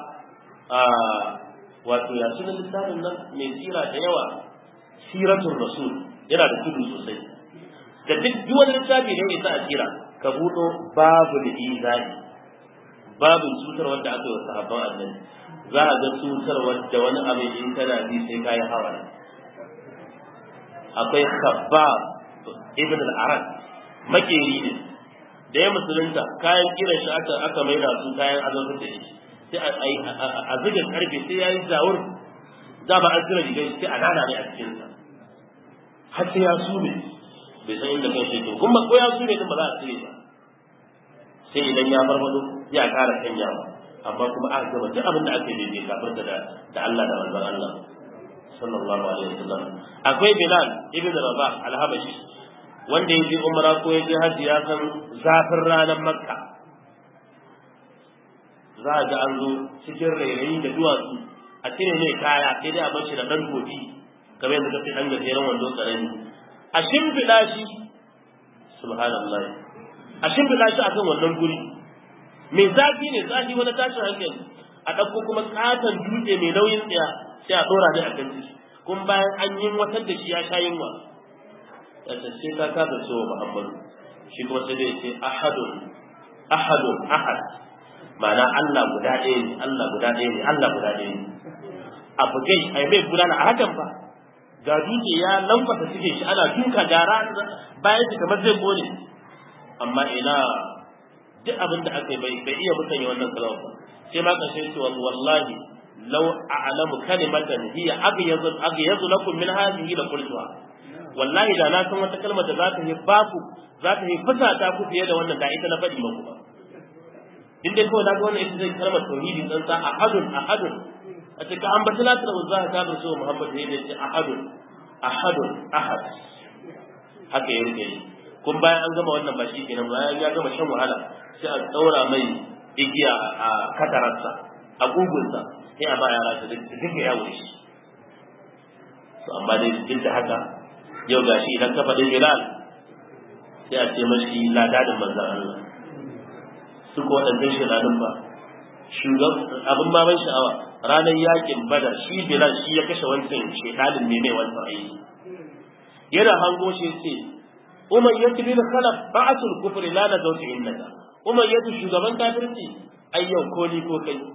wato ya sunan littafin nan mai sira da yawa siratul rasul yana da tudu sosai da duk wani littafi da ya sa a sira ka buɗo babu da izani babu cutar wanda aka yi wa sahabban annabi za a ga cutar wanda wani abin in kana bi sai kayi hawa akwai khabbab ibn al-arad makeri ne da ya musulunta kayan kiran shi aka aka maida su kayan azabtar da shi sai a zuga karfe sai yayi zawur da ba a tsira rigar sai a nana ne a cikin sa har sai ya sume bai san inda kai shi to kuma ko ya sume din ba za a tsire ba sai idan ya farfado ya kara sanyawa amma kuma aka gaba duk abin da aka yi bai kafirta da da Allah da manzon Allah sallallahu alaihi wasallam akwai Bilal ibn Rabah al-Habashi wanda ya je umra ko ya je hajji ya san zafin ranar Makka za a ga an zo cikin rairayi da duwatsu a cire mai kaya sai dai a bar shi da ɗan gobi kamar yadda kake ɗan gajeren wando ƙarami a shimfiɗa shi subhanallah a shimfiɗa shi akan wannan guri mai zafi ne zafi wani tashin hankali a ɗauko kuma ƙaton dutse mai nauyin tsaya sai a ɗora ne a kan shi kuma bayan an yi watar da shi ya sha yunwa ya ce sai ka kafa so Muhammadu shi kuma sai dai ce ahadun ahadun ahad ma'ana Allah guda ɗaya ne Allah guda ɗaya ne Allah guda ɗaya ne a bugai a yi mai gudana a hakan ba ga dutse ya lambata suke shi ana duka gara bayan shi kamar zai kone amma ina duk abin da aka yi bai bai iya mutane wannan kalmar ba sai ma kashe shi wallahi law a'lamu kalimatan hiya aghyadu aghyadu lakum min hadhihi la qultuha wallahi da na san wata kalmar da za ta yi baku za ta yi fusata ku fiye da wannan da ita na faɗi muku ba in dai kawai daga wannan ita zai kalmar tauhidi dan sa ahadun ahadun a cikin an bata latar uzza ta bar so Muhammad ne da ce ahadun ahadun ahad haka ya rike kun bayan an gama wannan ba shi kenan bayan ya gama shan wahala sai a daura mai igiya a katararsa a gugunsa sai a ba yara su dinga yawo shi to amma dai duk da haka yau gashi idan ka faɗi Bilal sai a ce mashi ladadin manzon Allah su ko waɗannan shedanun ba shugaban abin ma ban sha'awa ranar yakin Badar shi Bilal shi ya kashe wancan shedanin ne mai wancan aiki yana hango shi sai Umar yake bin Khalaf ba'atul kufri la na zauti innaka Umar yake shugaban kafirci ayyau ko ni ko kai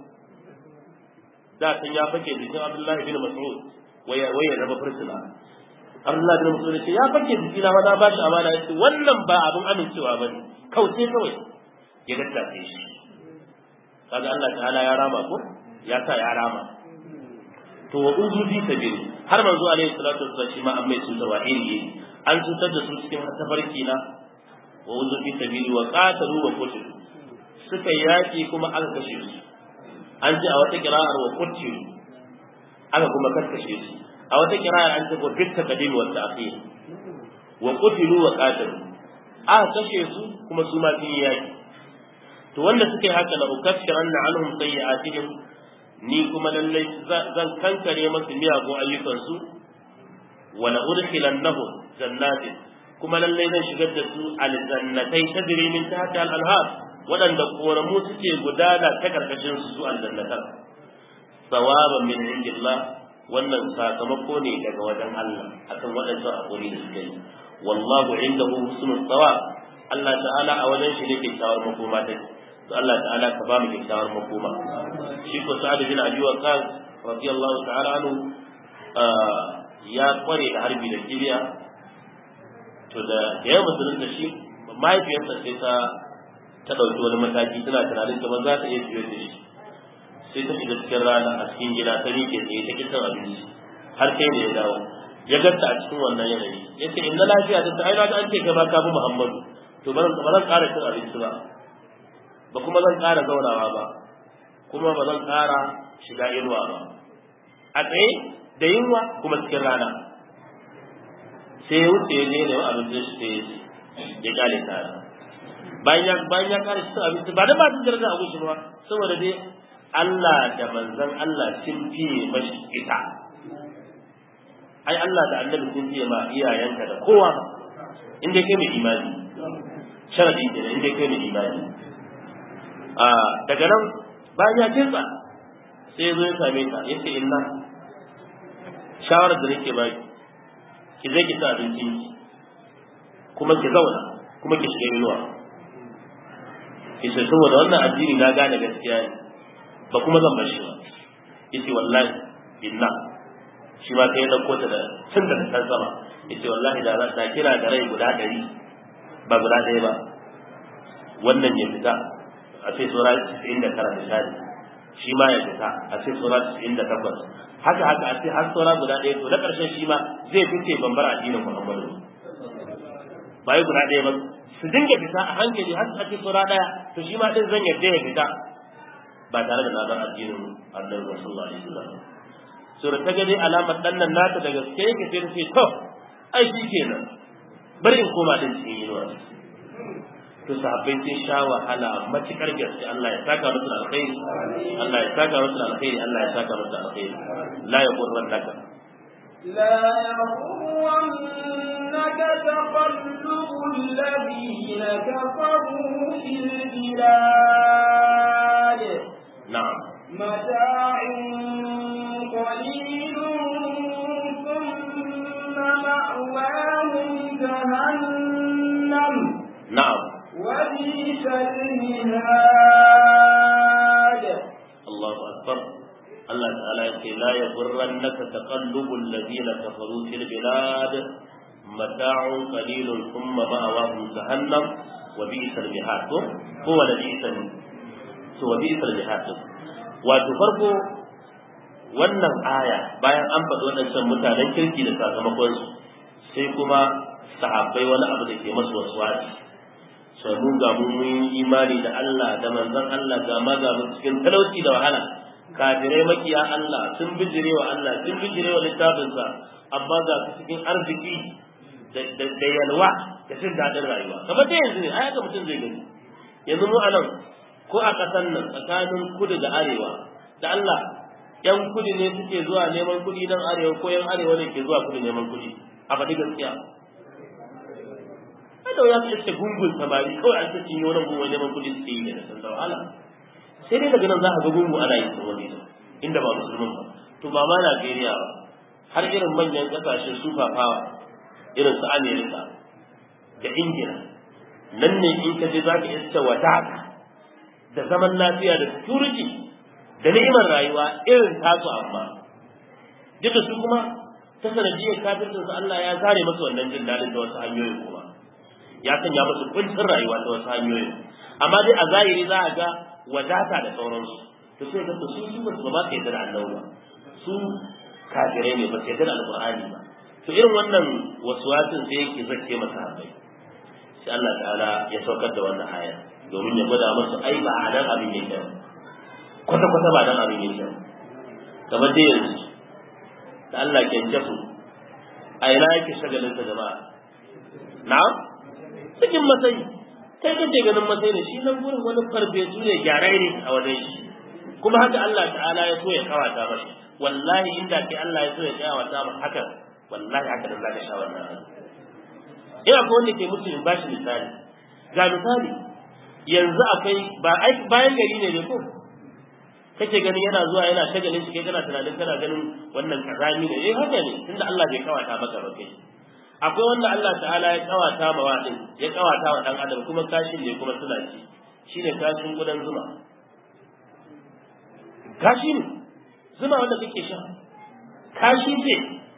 da kan ya fake jikin Abdullahi bin Mas'ud waya waya zama fursuna Abdullahi bin Mas'ud ce ya fake jikina ma na bashi amana yace wannan ba abin amincewa bane kauce kawai ya daddace shi kaga Allah ta'ala ya rama ko ya sa ya rama to wa uzu fi sabili har manzo alaihi salatu wassalam shi ma an mai su da iri an cutar da su cikin tafarki na wa uzu fi sabili wa qatalu wa qutilu suka yaki kuma aka kashe su an ji a wata kira'ar wa qutilu aka kuma kaskashe su a wata kira'ar an ce ko bitta kadim wa ta'khir wa qutilu wa qatalu aka kashe su kuma su ma sun yaki to wanda suka yi haka la ukaffiranna anhum sayyi'atihim ni kuma lallai zan kankare masu miyagun ayyukansu wa la udkhilannahum jannatin kuma lallai zan shigar da su aljannatai tajri min tahtiha al-anhar wadanda koramu suke gudana ta karkashin su su aljannatan sawaban min indillah wannan sakamako ne daga wajen Allah akan wadannan hakuri da suke yi wallahu indahu husnul thawab Allah ta'ala a wajen shi ne ke tawar makoma take to Allah ta'ala ka ba mu kyakkyawar makoma shi ko Sa'ad bin Abi Waqqas radiyallahu ta'ala anhu ya kware da harbi da kibiya to da ya musulun da shi mahaifiyarsa sai ta ta dauki wani mataki tana tunanin kamar za ta iya fiye da shi sai ta shiga cikin rana a cikin gida ta rike tsaye ta kisan abinci har kai da ya dawo ya ganta a cikin wannan yanayi ya ce inna lafiya ta ta aina an ce kai ba ka bi Muhammadu to ba zan ƙara cin abinci ba ba kuma zan ƙara zaunawa ba kuma ba zan ƙara shiga inuwa ba a tsaye da yunwa kuma cikin rana sai ya wuce ya nemi abincin shi sai ya ƙare tare bayan ya bayan ya ƙare cikin abinci ba da ba su daraja a gushi ba saboda dai Allah da manzon Allah sun fiye mashi ita ai Allah da annabi sun fiye ma iyayenka da kowa inda kai mai imani sharadi ne inda kai mai imani a daga nan bayan ya kinsa sai ya zo ya same ta yace inna shawarar da nake baki ki je ki ci abinci kuma ki zauna kuma ki shiga inuwa ki ce saboda wannan addini na gane gaskiya ne ba kuma zan bar shi ba yace wallahi inna shi ma sai ya dauko ta da tun da kan sama yace wallahi da za ta kira da rai guda ɗari ba guda ɗaya ba wannan ya fita a ce sura casa'in da tara misali shi ma ya fita a ce sura casa'in da takwas haka haka a ce har sura guda ɗaya to na ƙarshen shi ma zai fice bambar addinin Muhammadu ba yi guda ɗaya ba su dinga fita a hankali har a ce sura ɗaya to shi ma ɗin zan yarda ya fita ba tare da na bar addinin Annabi sallallahu alaihi wasallam sura ta ga dai alamar ɗan nan nata da gaske yake sai ta ce to ai shi kenan bari in koma din cikin yinuwa to sahabbai sun sha wahala matukar gaske Allah ya saka musu alkhairi Allah ya saka musu alkhairi Allah ya saka musu alkhairi la yaqurrannaka la yaqurrannaka taqallubul ladina kafaru fil bilad na'am mata'un qalilun thumma ma'wahum jahannam na'am وبئس المهاد الله أكبر الله تعالى يقول لا يغرنك تقلب الذين كفروا في البلاد متاع قليل ثم مأواهم جهنم وبئس المهاد هو لبئس وبئس المهاد وتفرق wannan aya bayan an faɗi waɗancan mutanen kirki da sakamakon su sai kuma sahabbai wani abu da ke masu waswasi sai mun ga mun yi imani da Allah da manzon Allah ga ma ga mu cikin talauci da wahala kafirai makiya Allah sun bijire wa Allah sun bijire wa littafinsa amma ga su cikin arziki da yalwa da jin daɗin rayuwa kamar da yanzu ne ai haka mutum zai gani yanzu mu anan ko a ƙasar nan tsakanin kudu da arewa da Allah yan kudi ne suke zuwa neman kudi nan arewa ko yan arewa ne ke zuwa kudi neman kudi a faɗi gaskiya ai da ya ce gungun samari kawai an ce cinye wannan gungun neman kudi suke yi da san da wahala sai dai daga nan za ka ga gungu ana yin wani inda ba musulmin ba to ba ma Najeriya ba har irin manyan kasashen super power irin su Amerika da Ingila nan ne in ka je za ka iska wadata da zaman lafiya da security da ni'imar rayuwa irin tasu amma duka su kuma ta sanadiyar kafircin su Allah ya kare masu wannan jin daɗin da wasu hanyoyin kuma ya sanya musu kuncin rayuwa da wasu hanyoyin amma dai a zahiri za a ga wadata da sauransu to sai ga su su ba su ba ka yarda da Allah ba su kafirai ne ba su yarda da alqur'ani ba to irin wannan waswasin sai yake zakke masa habai sai Allah ta'ala ya saukar da wannan aya domin ya gwada musu ai ba a dan abin yake kwata kwata ba dan abin yake kamar dai yanzu da Allah ke jafu a ina yake shagalin ta jama'a na'am cikin matsayi kai kace ganin matsayi ne shi nan gurin wani farfesu ne gyarai ne a wajen shi kuma haka Allah ta'ala ya so ya kawata mashi wallahi inda kai Allah ya so ya kawata masa haka wallahi haka da zaka sha wannan ina ko wanda ke musu in bashi misali ga misali yanzu akwai ba ai bayan gari ne ne ko kake gani yana zuwa yana shagalin shi kai kana tunanin kana ganin wannan kazami ne eh haka ne tunda Allah bai kawata maka ba kai akwai wanda Allah ta'ala ya kawata ma wa din ya kawata wa dan adam kuma kashin ne kuma suna ci shine kashin gudan zuma kashi ne zuma wanda kake sha kashi ce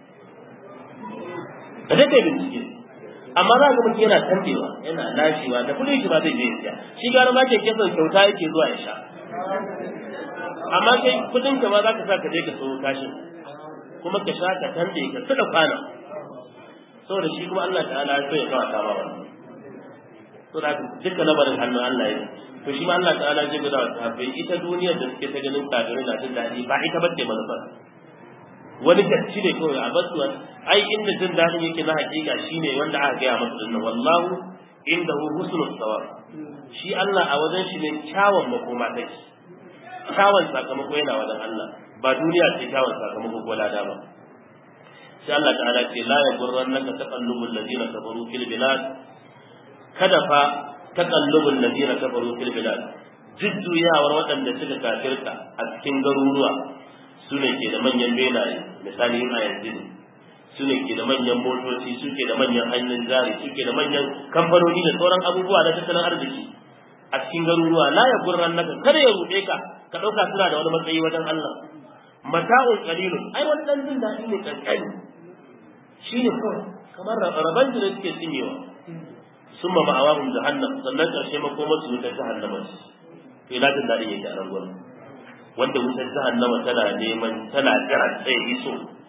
da dai bincike amma za ka mutum yana tantewa yana lashewa da kudin shi ba zai je ya shi gara ma ke kesan kyauta yake zuwa ya sha amma kai kudin ka ma za ka sa ka je ka so kashin kuma ka sha ka tante ka tsada kwana saboda shi kuma Allah ta'ala ya so ya kawata ma wannan to da duka labarin hannun Allah ya to shi ma Allah ta'ala ya guda wa sahabbai ita duniyar da suke ta ganin kafirai na jin daɗi ba ita bace manufar wani gacci ne kawai a basu ai inda jin daɗin yake na hakika shine wanda aka gaya masa dinnan wallahu indahu husnul thawab shi Allah a wajen shi ne kyawun makoma take kyawun sakamako yana wajen Allah ba duniya ce kyawun sakamako ko lada ba sai Allah ta'ala ce la yaghurrannaka taqallubul ladina kafaru fil bilad kada fa taqallubul ladina kafaru fil bilad jujjuyawar waɗanda suka kafirta a cikin garuruwa su ne ke da manyan benaye misali a yanzu ne su ne ke da manyan motoci su ke da manyan hanyar jari su ke da manyan kamfanoni da sauran abubuwa na tattalin arziki a cikin garuruwa la ya gurran naka kada ya ruɗe ka ka ɗauka suna da wani matsayi wajen Allah mata'un qalilun ai wannan jin daɗi ne kankani shi ne kawai kamar raban da suke cinyewa summa ma'awahum jahannam sannan ƙarshe makomar su wutar jahannama to ina jin daɗin yake a nan gurin wanda wutar jahannama tana neman tana jira sai iso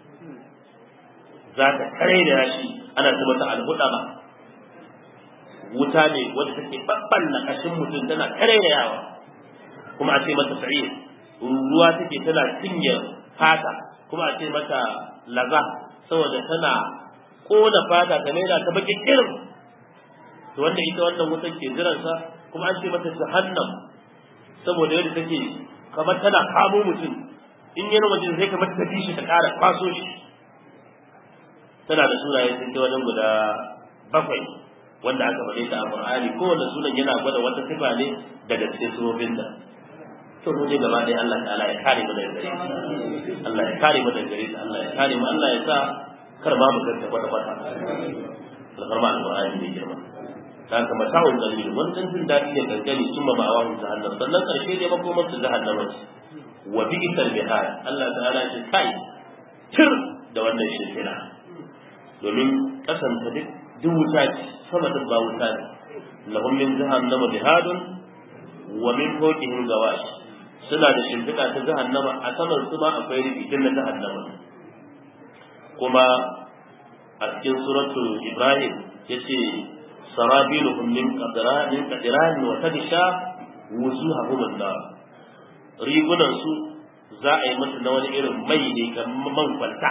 za ta kare da shi ana ce mata alhudama wuta ne wanda take babbanna kashin mutum tana kare da yawa kuma a ce mata sa'ir ruwa take tana cinye fata kuma a ce mata laza saboda tana kona fata ta maida ta baki irin to wanda ita wannan wutar ke jiransa kuma an ce mata jahannam saboda yadda take kamar tana kamo mutum in yana wajen sai kamar ta shi ta ƙara kwaso shi tana da sunaye sun ce wajen guda bakwai wanda aka faɗe ta a Qur'ani kowanne sunan yana gwada wata sifa ne daga cikin sifofin da to mu ne gaba ɗaya Allah ta'ala ya kare mu daga gare shi Allah ya kare mu daga gare shi Allah ya kare mu Allah ya sa kar ba mu ganta kwata kwata alfarma al-Qur'ani ne girma ta kama ta'un dalil wannan jin daɗi ne kankani sun ma ma'awahu jahannam sannan karshe dai makomar su jahannama wa bi'sal bihar Allah ta'ala ya kai tir da wannan shirkina domin kasanta duk duk wuta ce sama duk ba wuta ne lahum min jahannama bihadun wa min fawqihim gawash suna da shimfiɗa ta jahannama a saman su ma akwai rubutun na jahannama kuma a cikin suratul Ibrahim yace sarabiluhum min qadran min qadran wa tadisha wujuhahum an-nar rigunan su za a yi masa na wani irin mai ne kamar man kwalta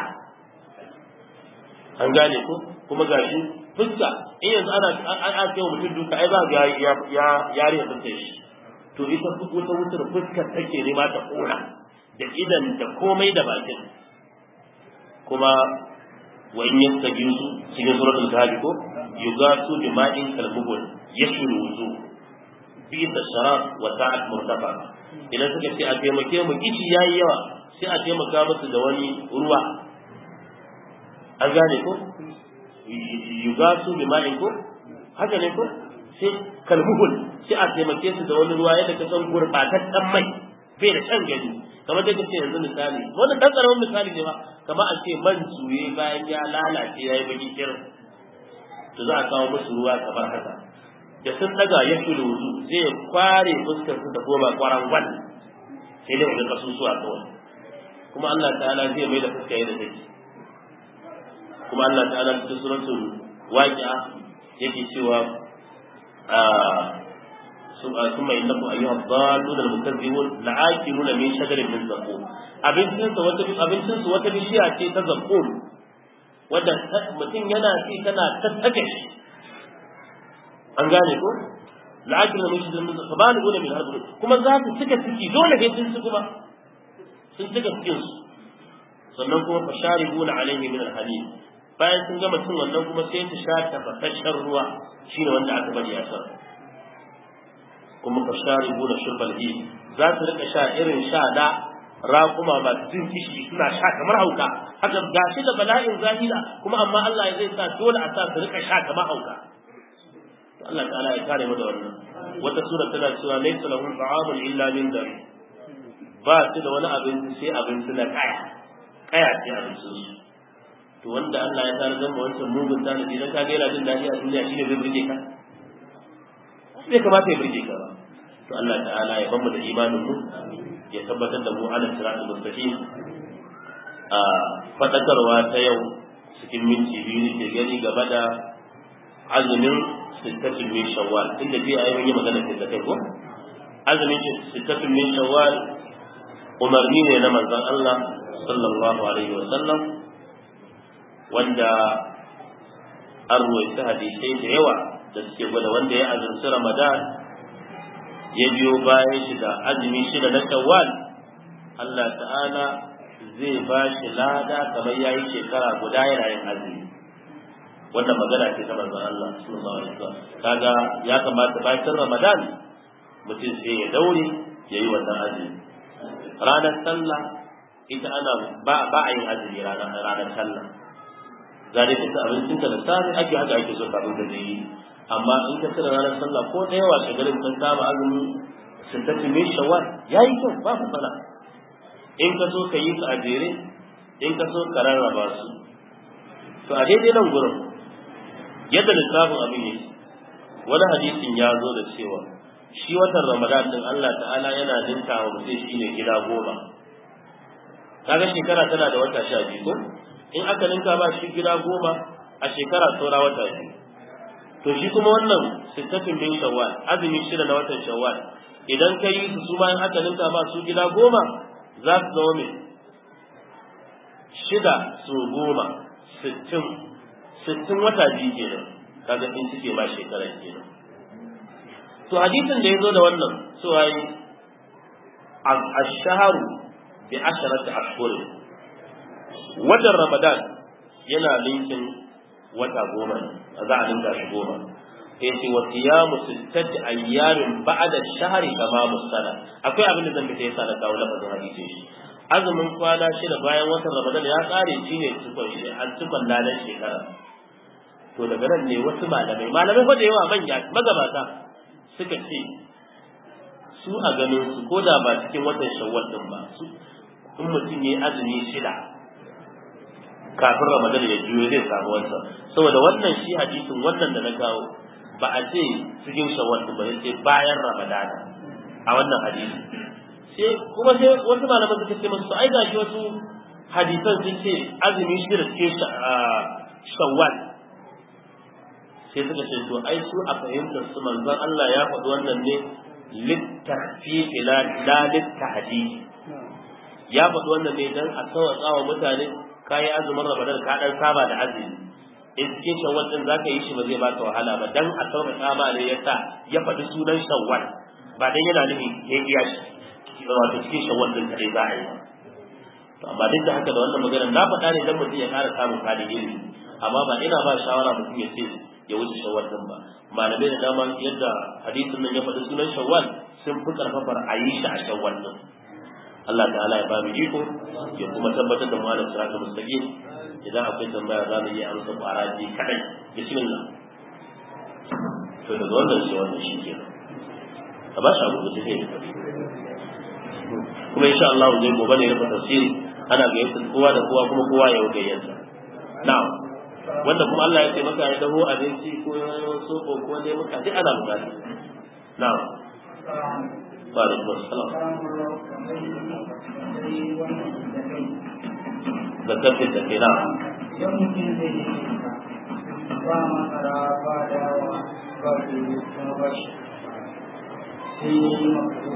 an gane ko kuma gashi fuska in yanzu ana an ce mutum duka ai za ga ya ya yare fuskar shi to ita wuta wutar fuskar take ne ma ta kona da idan da komai da bakin kuma wa in yastajisu cikin suratul kahfi ko yugasu bima'in kalbubul yashuru wuzu bi tasharab wa ta'at murtafa idan suka ce a taimake mu kici yayi yawa sai a taimaka musu da wani ruwa an gane ko yugasu bima'in ko haka ne ko sai kalmuhul sai a taimake su da wani ruwa yadda ka san gurbataccen mai bai da can gani kamar da kace yanzu misali wannan dan karamin misali ne ba kamar a ce man suye bayan ya lalace yayi baki kirin to za a kawo musu ruwa kamar haka da sun daga ya shiru wuzu zai kware fuskar su da goma kwaran gwal sai dai wani kasusuwa kawai kuma Allah ta'ala zai mai da fuska yadda take kuma Allah ta'ala cikin suratul waqi'a yake cewa ثم إنكم أيها الضالون المكذبون لآكلون من شجر من زقوم abincin sa wata abincin su wata bishiya ce ta zaqqum wanda mutum yana ci tana tattake shi an gane ko la'akiluna min shajrin min zaqqum fabaliguna min hadr kuma za su cika ciki dole sai sun ci kuma sun cika cikin su sannan kuma fasharibuna alaihi min alhalim bayan sun gama cin wannan kuma sai su sha tafasasshen ruwa shine wanda aka bari a sa kuma fasharibu da shurbal hi za su rika sha irin sha da raƙuma masu jin kishi suna sha kamar hauka haka gashi da bala'in zahira kuma amma Allah zai sa dole a sa su rika sha kamar hauka to Allah ta'ala ya kare mu da wannan wata sura tana cewa laysa lahum ta'amun illa min dar ba su da wani abinci sai abinci na kaya kaya ce abinci su to wanda Allah ya tare da wancan mugun tanadi dan ka ga yana jin dadi a duniya shine zai burge ka bai kamata ya burge ka ba to Allah ta'ala ya bamu da imanin mu ya tabbatar da mu ala siratul mustaqim a fadakarwa ta yau cikin minti biyu ne ke gani gaba da azumin sittatul min shawwal inda bi ayi yi magana da kai ko azumin sittatul min shawwal umarni ne na manzon Allah sallallahu alaihi wa sallam wanda an ruwaita hadisai da yawa da suke gwada wanda ya azumci Ramadan ya biyo bayan shi da azumi shida na Shawwal Allah ta'ala zai ba shi lada kamar yayi shekara guda yana yin azumi wannan magana ce ta manzon Allah sallallahu alaihi wasallam kaga ya kamata bayan Ramadan mutum sai ya daure yayi wannan azumi ranar sallah ita ana ba ba a yin azumi ranar ranar sallah zalika ta abincin ka da safi ake haka ake so kafin ka yi amma in ka tsira ranar sallah ko da yawa shagarin kan kama azumi sittati min shawwal yayi kyau ba ku fada in ka so ka yi su a jere in ka so ka rarraba su to a daidai nan gurin yadda lissafin abin yake wani hadisin ya zo da cewa shi watan Ramadan din Allah ta'ala yana ninka wa mutum shine gida goma kaga shekara tana da wata sha biyu ko in aka ninka ba shi gida goma a shekara saura wata biyu to shi kuma wannan sittatin bin shawwal azumi shida na watan shawwal idan ka yi su su ma in aka ninka ba su gida goma za su zama mai shida su goma sittin sittin wata biyu kenan kaga in suke ma shekara kenan to hadisin da ya zo da wannan cewa yi ash-shahru bi asharati ashhur watan Ramadan yana linkin wata goma za a dinga shi goma sai ce wa siyamu sittati ayyamin ba'da shahri kama musala akwai abin da zan fita yasa na kawo lafazin hadisi shi azumin kwana shida bayan watan Ramadan ya kare shi ne cikon shi an cikon lalan shekara to daga nan ne wasu malamai malamai fa da yawa manya magabata suka ce su a ganin su ko da ba cikin watan Shawwal din ba su in mutum yayi azumi shida kafin Ramadan ya juyo zai samu wannan saboda wannan shi hadisin wannan da na kawo ba a ce cikin Shawwal ba sai bayan Ramadan a wannan hadisi sai kuma sai wasu malaman suka ce musu ai gashi wasu hadisan sun ce azumi shi da cikin Shawwal sai suka ce to ai su a fahimtar su manzon Allah ya faɗi wannan ne littahfiq la la littahdid ya faɗi wannan ne dan a sauƙa wa mutane kayi azumin Ramadan ka dan saba da azumi in cikin Shawwal din zaka yi shi ba zai baka wahala ba dan a sauƙa ma ne yasa ya faɗi sunan Shawwal ba dan yana nufin ya iya shi wato cikin shawwal din kadai za a yi to amma duk da haka da wannan magana na faɗa ne dan mutum ya ƙara samun fadi ilimi amma ba ina ba shawara mutum ya ce ya wuce shawwal din ba malamai da dama yadda hadisin nan ya faɗi sunan shawwal sun fi karfafar a yi shi a shawwal din Allah ta'ala ya ba mu iko ya kuma tabbatar da mu ala siratal mustaqim idan akwai tambaya za mu yi amsa kwara ji kadai bismillah to daga wannan shi wannan shi kenan a ba shi abu da zai yi kuma insha Allah zai gobe ne rufe tafsiri ana gayyata kowa da kowa kuma kowa ya gayyata na'am wanda kuma Allah ya ce maka ya dawo abinci ko soko ko ne maka duk ana bukata na'am wa alaikum assalam zakatul da kai na'am idan mutum zai yi ba masara ba dawa ba su kuma ba shi sai yi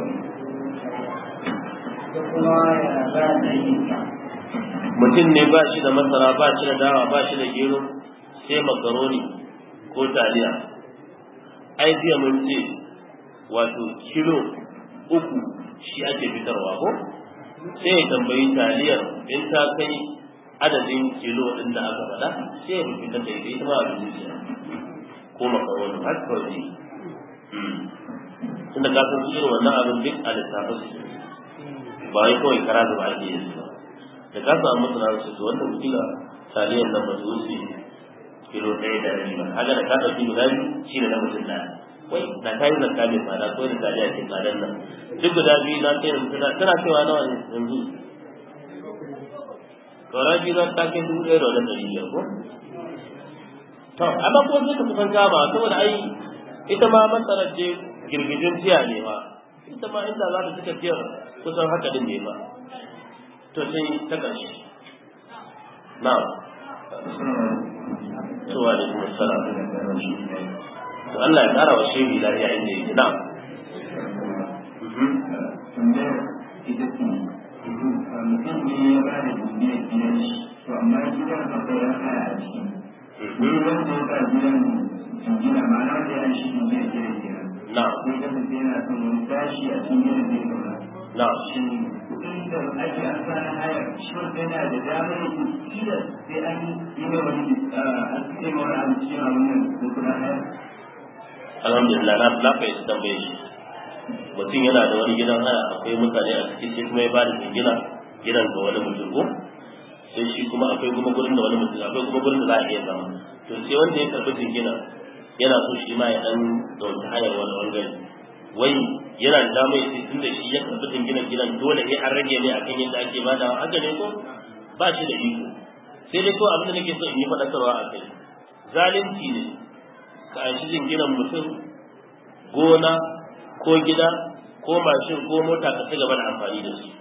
da kuma yana za a yi mutum ne ba shi da masara ba shi da dawa ba shi da gero sai makaroni ko taliya ai jiya mun ce wato kilo uku shi ake fitarwa ko sai ya tambayi taliyar in ta kai adadin kilo ɗin da aka faɗa sai ya fitar da ita ita ma abin da ko makaroni har kawai tunda ka san irin wannan abin duk a littafin su ba wai kawai kara da ba ake yin su da ka samu masana su su wanda kila taliyan nan ba su wuce kilo ɗaya da rabi ba haka da ka ɗauki guda biyu shi ne na mutum ɗaya wai na kayi zakka mai tsada ko da taliya ke tsadan nan duk guda biyu na kai da tana cewa nawa ne yanzu kawai biyu za ta kai dubu ɗaya da wajen ɗari biyar ko to amma kuma sai ka kusan kama saboda ai ita ma matsalar je girgijin tiya ne ma ita ma inda za ta cika tiyar kusan haka din ne ba to sai ta ƙarshe na'am to wa alaikum assalam to Allah ya ƙara wa shehi lafiya inda yake na'am mutum ne ya ba da duniya gidan shi to amma gidan akwai raka a ciki ne wanda ya ba gidan jingina ma'ana da ya shi duniya gidan gidan na sai kasance yana son wani tashi a cikin gidan zai zauna na shi kudin da ake asa na hayar shi wanda yana da damar yake kila sai an yi mai wani an tsaye ma wani abu cikin abin nan ko kudin hayar alhamdulillah na na fahimci tambaye shi mutum yana da wani gidan haya akwai mutane a cikin sai kuma ya ba da jingina gidan ga wani mutum ko sai shi kuma akwai kuma gurin da wani mutum akwai kuma gurin da za a iya zama to sai wanda ya karɓi jingina yana so shi ma ya dan dauki hayar wani bangare wai yana da damar sai tun da shi ya karɓi jinginan gidan dole sai an rage mai akan yadda ake badawa haka ne ko ba shi da iko sai dai ko abin da nake so in yi faɗakarwa a kai zalunci ne ka an shi jinginan mutum gona ko gida ko mashin ko mota ka ci gaba da amfani da su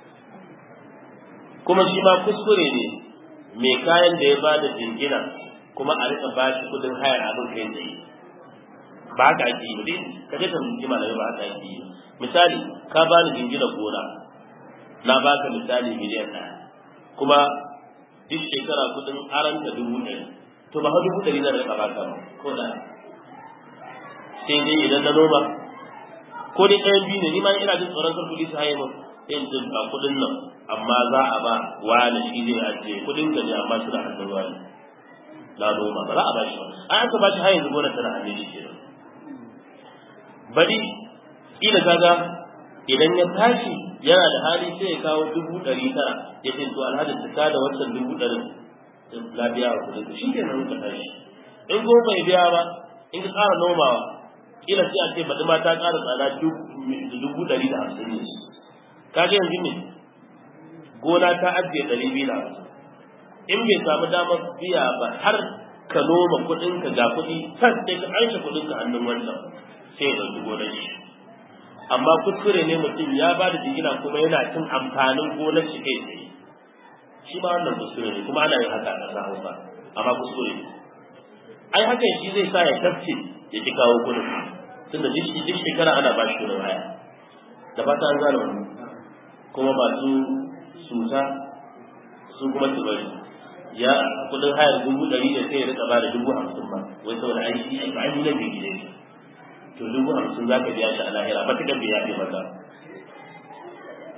kuma shi ma kuskure ne mai kayan da ya bada jingina kuma a rika ba shi kudin hayar abin kai tsaye ba haka ake yi dai ka je ka rinji malamai ba haka ake yi misali ka bani jingina gona na baka misali miliyan ɗaya kuma duk shekara kudin aranta dubu ɗari to ba dubu ɗari zan rika baka ba ko da sai dai idan na noma ko dai ɗayan biyu ne ni ma ina jin tsoron kar kuɗi su haye min sai in ba kuɗin nan amma za a ba wani shi zai ajiye kuɗin ka ne amma suna hannun wani na noma ba za a ba shi ba an aka ba shi har yanzu gonar tana hannun shi kenan bari kila kaga idan ya tashi yana da hali sai ya kawo dubu ɗari tara ya ce to alhaji ta da wancan dubu ɗarin na biya wa kuɗin shi kenan ka tashi in ko bai biya ba in ka ƙara nomawa kila sai a ce baɗi ma ta ƙara tsada dubu ɗari da hamsin ne kaga yanzu ne gona ta ajiye ɗari biyu da hamsin in bai samu damar biya ba har ka noma kuɗinka ga kuɗi can sai ka aisha kuɗinka hannun wannan sai ya ɗauki gonar shi amma kuskure ne mutum ya ba da jingina kuma yana cin amfanin gonar shi kai tsaye shi ma wannan kuskure ne kuma ana yin haka a ƙasa hausa amma kuskure ne ai hakan shi zai sa ya tafce ya ki kawo kuɗin tunda duk shekara ana ba shi kuɗin haya da fata an gane wannan kuma masu susa su kuma su bari ya kuɗin hayar dubu ɗari da sai ya rika ba da dubu hamsin ba wai saboda ai shi ai ba ni nan gidi ne to dubu hamsin za ka biya shi a lahira ba ta kan biya ne maka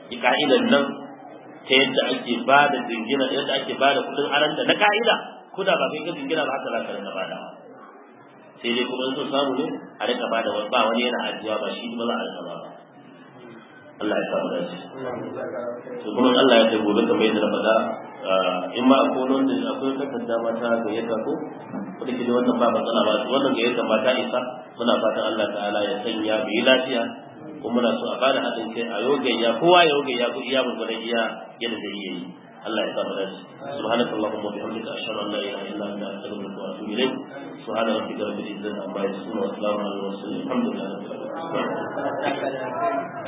ka'idan nan ta yadda ake ba da jingina yadda ake ba da kudin aranta na ka'ida ko da ba kai ka jingina ba haka za ka rinka bada sai dai kuma in so samu ne a rinka bada ba wani yana ajiya ba shi kuma za a rinka ba Allah ya samu dace to kuma Allah ya ce gobe kamar yadda na faɗa in ma akwai wanda akwai takarda ma ta gayyata ko wanda ke da wannan ba matsala ba wannan gayyata ma ta isa muna fatan Allah ta'ala ya sanya mu yi lafiya kuma muna so a bada haɗin kai a yogayya kowa ya yogayya ko iya gurgurdan iya yadda zai yi Allah ya samu dace subhanaka allahumma wa bihamdika ashhadu an la ilaha illa anta astaghfiruka wa atubu ilayk subhana rabbika rabbil izzati amma yasifun wa salamun alal mursalin alhamdulillahi rabbil alamin